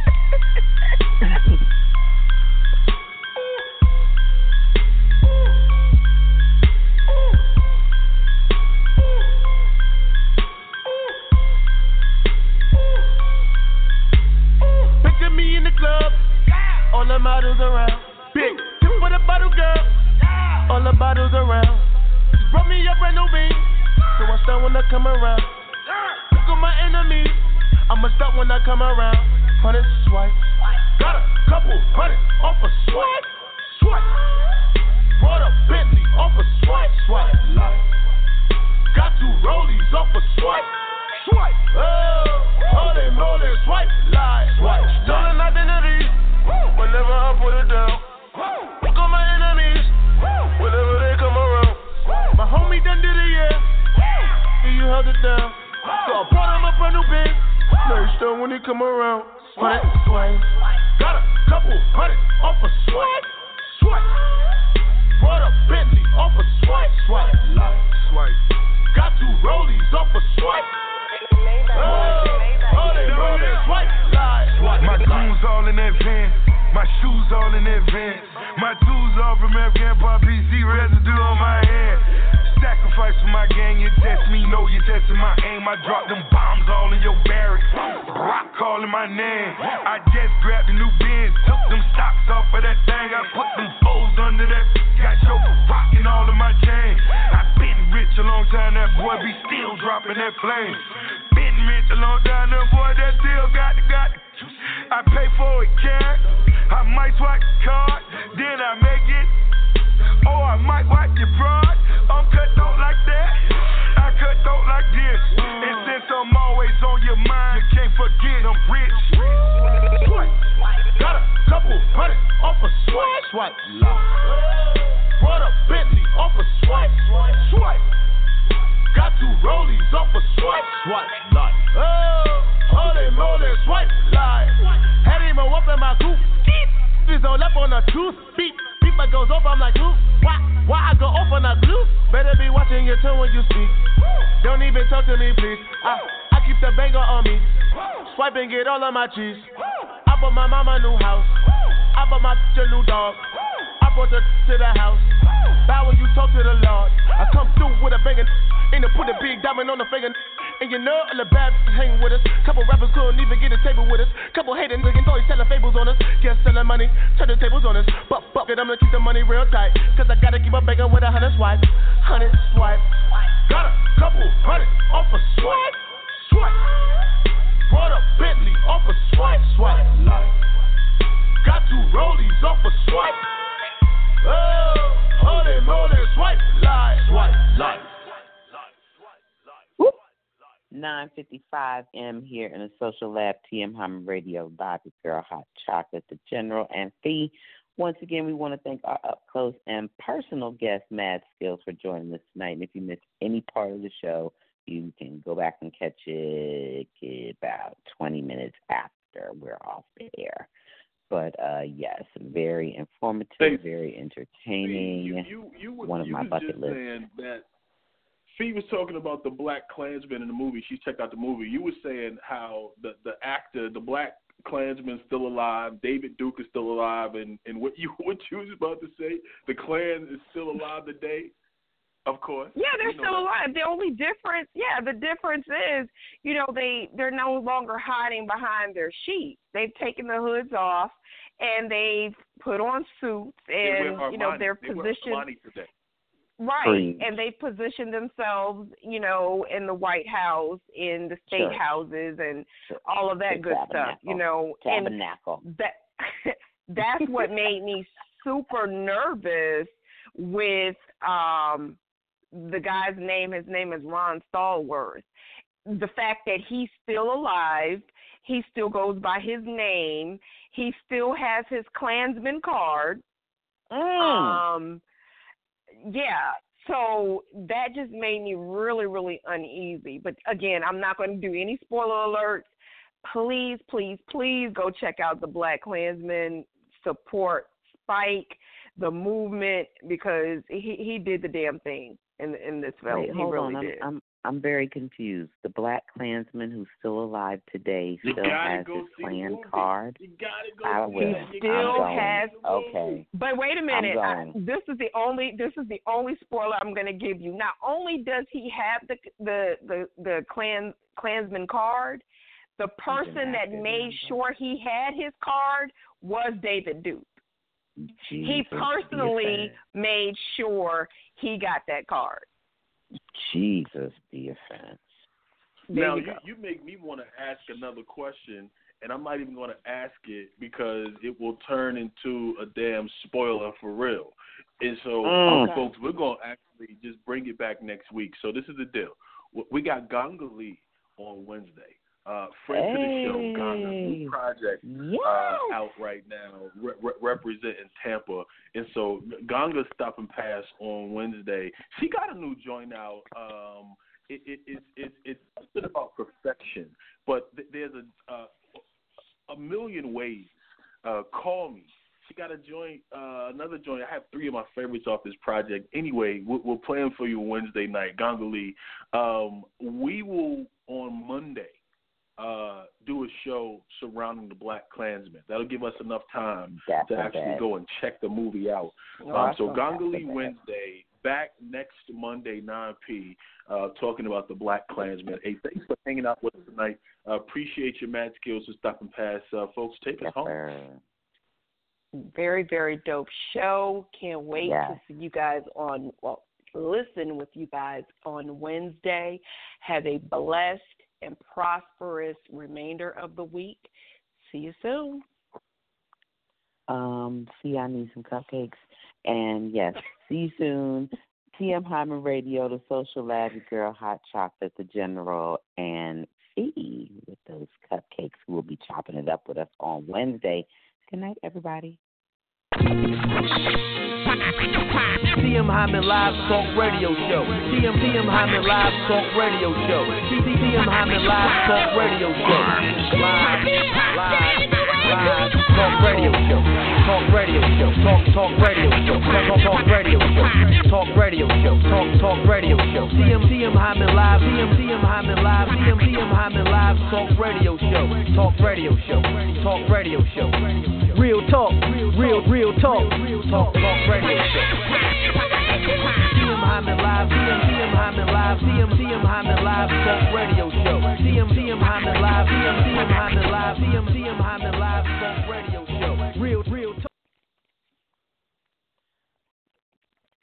[SPEAKER 3] All the models around. Big tip for the bottle girl. All the bottles around. She brought me a brand new beat, so I start when I come around. Look at my enemies, I'ma stop when I come around. Hundred swipe, got a couple hundred off a swipe, swipe. Brought a Bentley off a swipe, swipe. Got two rollies off a swipe, swipe. Oh, holy moly, swipe, lie, swipe. Stolen identity. Whenever I put it down, look at my enemies. Whenever they come around, my homie done did it, yeah. And you held it down. So I brought him a brand new Benz. Now he's still when he come around. Swipe, swipe. Got a couple hundred off a swipe, swipe. Brought a Bentley off a swipe, swipe, like swipe. Got two rollies off a swipe. Oh, oh, they know they swipe, lie. My goons all in that van, my shoes all in that van. My tools all from Afghan Pop P C residue on my hand. Sacrifice for my gang, you test me, know you testing my aim. I drop them bombs all in your barracks. Rock calling my name. I just grabbed a new Benz, took them stocks off of that thing. I put them foes under that. Got your rockin' all of my chain. I been rich a long time, that boy be still dropping that flame. Been rich a long time, that boy that still got the got. I pay for it cash. I might swipe the card, then I make it. Or I might wipe your broad. I'm cut throat like that. I cut throat like this. And since I'm always on your mind, you can't forget I'm rich. Swipe. Got a couple hundred off a swipe. Swipe. Brought a Bentley off a swipe. Swipe. Got two rollies off a swipe. Swipe. Like. Oh, holy moly, swipe. Like. Had him up in my coupe.
[SPEAKER 8] on a truth. Beep, beep, it goes over, I'm like, ooh, why, why I go off on a glue? Better be watching your tone when you speak. Don't even talk to me, please. I, I keep the banger on me. Swipe and get all of my cheese. I bought my mama a new house. I bought my bitch a new dog. I brought her to the house. Bow when you talk to the Lord. I come through with a banger. Ain't to put a big diamond on the finger. And you know all the bad bitches hang with us. Couple rappers couldn't even get a table with us. Couple hating niggas always selling fables on us. Guess selling money, turn the tables on us. But fuck it, I'm gonna keep the money real tight. Cause I gotta keep a banging with a hundred swipe. Hundred swipe. Got a couple hundred off a swipe. Swipe. Brought a Bentley off a swipe. Swipe. Like. Got two rollies off a swipe. Oh, holy moly, swipe. Like. Swipe. Like.
[SPEAKER 5] nine fifty-five M here in the Social Lab, T M Hyman Radio, live with Girl Hot Chocolate, the General, and Fee. Once again, we want to thank our up-close and personal guest, Mad Skills, for joining us tonight. And if you missed any part of the show, you can go back and catch it about twenty minutes after we're off the air. But, uh, yes, very informative, hey, very entertaining,
[SPEAKER 4] you, you, you was,
[SPEAKER 5] one of
[SPEAKER 4] you
[SPEAKER 5] my
[SPEAKER 4] was
[SPEAKER 5] bucket
[SPEAKER 4] just
[SPEAKER 5] lists.
[SPEAKER 4] Saying that Fee was talking about the Black Klansman in the movie. She checked out the movie. You were saying how the, the actor, the Black Klansman, is still alive. David Duke is still alive, and, and what you what you was about to say, the Klan is still alive today. Of course.
[SPEAKER 6] Yeah, they're
[SPEAKER 4] you know
[SPEAKER 6] still
[SPEAKER 4] that.
[SPEAKER 6] alive. The only difference, yeah, the difference is, you know, they they're no longer hiding behind their sheets. They've taken the hoods off, and they've put on suits, and
[SPEAKER 4] they
[SPEAKER 6] you know they're
[SPEAKER 4] they
[SPEAKER 6] positioned.
[SPEAKER 4] Today.
[SPEAKER 6] Right,
[SPEAKER 5] Please.
[SPEAKER 6] And they position themselves, you know, in the White House, in the state
[SPEAKER 5] sure.
[SPEAKER 6] houses, and
[SPEAKER 5] sure.
[SPEAKER 6] all of that
[SPEAKER 5] the
[SPEAKER 6] good stuff, you know.
[SPEAKER 5] Tabernacle.
[SPEAKER 6] And that that's what made me super nervous with um, the guy's name. His name is Ron Stallworth. The fact that he's still alive, he still goes by his name, he still has his Klansman card.
[SPEAKER 5] Mm.
[SPEAKER 6] Um. Yeah, so that just made me really, really uneasy. But, again, I'm not going to do any spoiler alerts. Please, please, please go check out the Black Klansman, support Spike, the movement, because he, he did the damn thing in in this film.
[SPEAKER 5] Wait,
[SPEAKER 6] he
[SPEAKER 5] hold
[SPEAKER 6] really
[SPEAKER 5] on.
[SPEAKER 6] did.
[SPEAKER 5] I'm, I'm I'm very confused. The Black Klansman who's still alive today
[SPEAKER 4] you
[SPEAKER 5] still has his Klan card.
[SPEAKER 4] You gotta go
[SPEAKER 5] I will.
[SPEAKER 6] He still
[SPEAKER 5] I'm
[SPEAKER 6] has.
[SPEAKER 5] Okay.
[SPEAKER 6] But wait a minute. I,
[SPEAKER 5] I'm
[SPEAKER 6] this is the only. This is the only spoiler I'm going to give you. Not only does he have the the the the Klan Klansman card, the person that made sure he had his card was David Duke.
[SPEAKER 5] Jesus,
[SPEAKER 6] he personally made sure he got that card.
[SPEAKER 5] Jesus be offense.
[SPEAKER 4] Now, you, you make me want to ask another question, and I'm not even going to ask it because it will turn into a damn spoiler for real. And so,
[SPEAKER 5] Mm.
[SPEAKER 4] okay. folks, we're going to actually just bring it back next week. So this is the deal. We got Ganga Lee on Wednesday. Uh, friend
[SPEAKER 5] hey.
[SPEAKER 4] to the show, Ganga, new project
[SPEAKER 5] yes.
[SPEAKER 4] uh, out right now, re- re- representing Tampa. And so Ganga's stopping past on Wednesday. She got a new joint out. Um, it, it, it, it, it's something about perfection, but th- there's a, uh, a million ways. Uh, call me. She got a joint, uh, another joint. I have three of my favorites off this project. Anyway, we're, we're playing for you Wednesday night, Ganga Lee. Um, we will, on Monday, Uh, do a show surrounding the Black Klansman. That'll give us enough time
[SPEAKER 5] That's
[SPEAKER 4] to actually
[SPEAKER 5] bad.
[SPEAKER 4] go and check the movie out.
[SPEAKER 6] Oh,
[SPEAKER 4] um, so
[SPEAKER 6] awesome.
[SPEAKER 4] Ganga Lee Wednesday, back next Monday, nine p.m., uh, talking about the Black Klansman. Hey, thanks for hanging out with us tonight. Uh, appreciate your mad skills for stopping past. Uh, folks, take us
[SPEAKER 5] yes,
[SPEAKER 4] home.
[SPEAKER 5] Sir.
[SPEAKER 6] Very, very dope show. Can't wait
[SPEAKER 5] yes.
[SPEAKER 6] to see you guys on, well, listen with you guys on Wednesday. Have a blessed and prosperous remainder of the week. See you soon.
[SPEAKER 5] Um, see, I need some cupcakes. And yes, see you soon. T M Hyman Radio, the Social Lab, your Girl Hot Chocolate, the General, and Fee with those cupcakes who will be chopping it up with us on Wednesday. Good night, everybody.
[SPEAKER 1] T M Hyman Live Talk Radio Show. T M T M Hyman Live Talk Radio Show. T M Hyman Live Talk Radio Show. Live, live, live Talk Radio Show. talk radio show, talk, talk radio show, talk, talk radio show, talk radio show, talk, talk radio show. T M, T M Hyman live, T M, T M Hyman live, T M, T M Hyman live, talk radio show, talk radio show, talk radio show. Real talk, real, real talk, talk, talk radio show. T M Hyman live, T M, T M Hyman live, T M, T M Hyman live, talk radio show. T M, T M Hyman live, T M, T M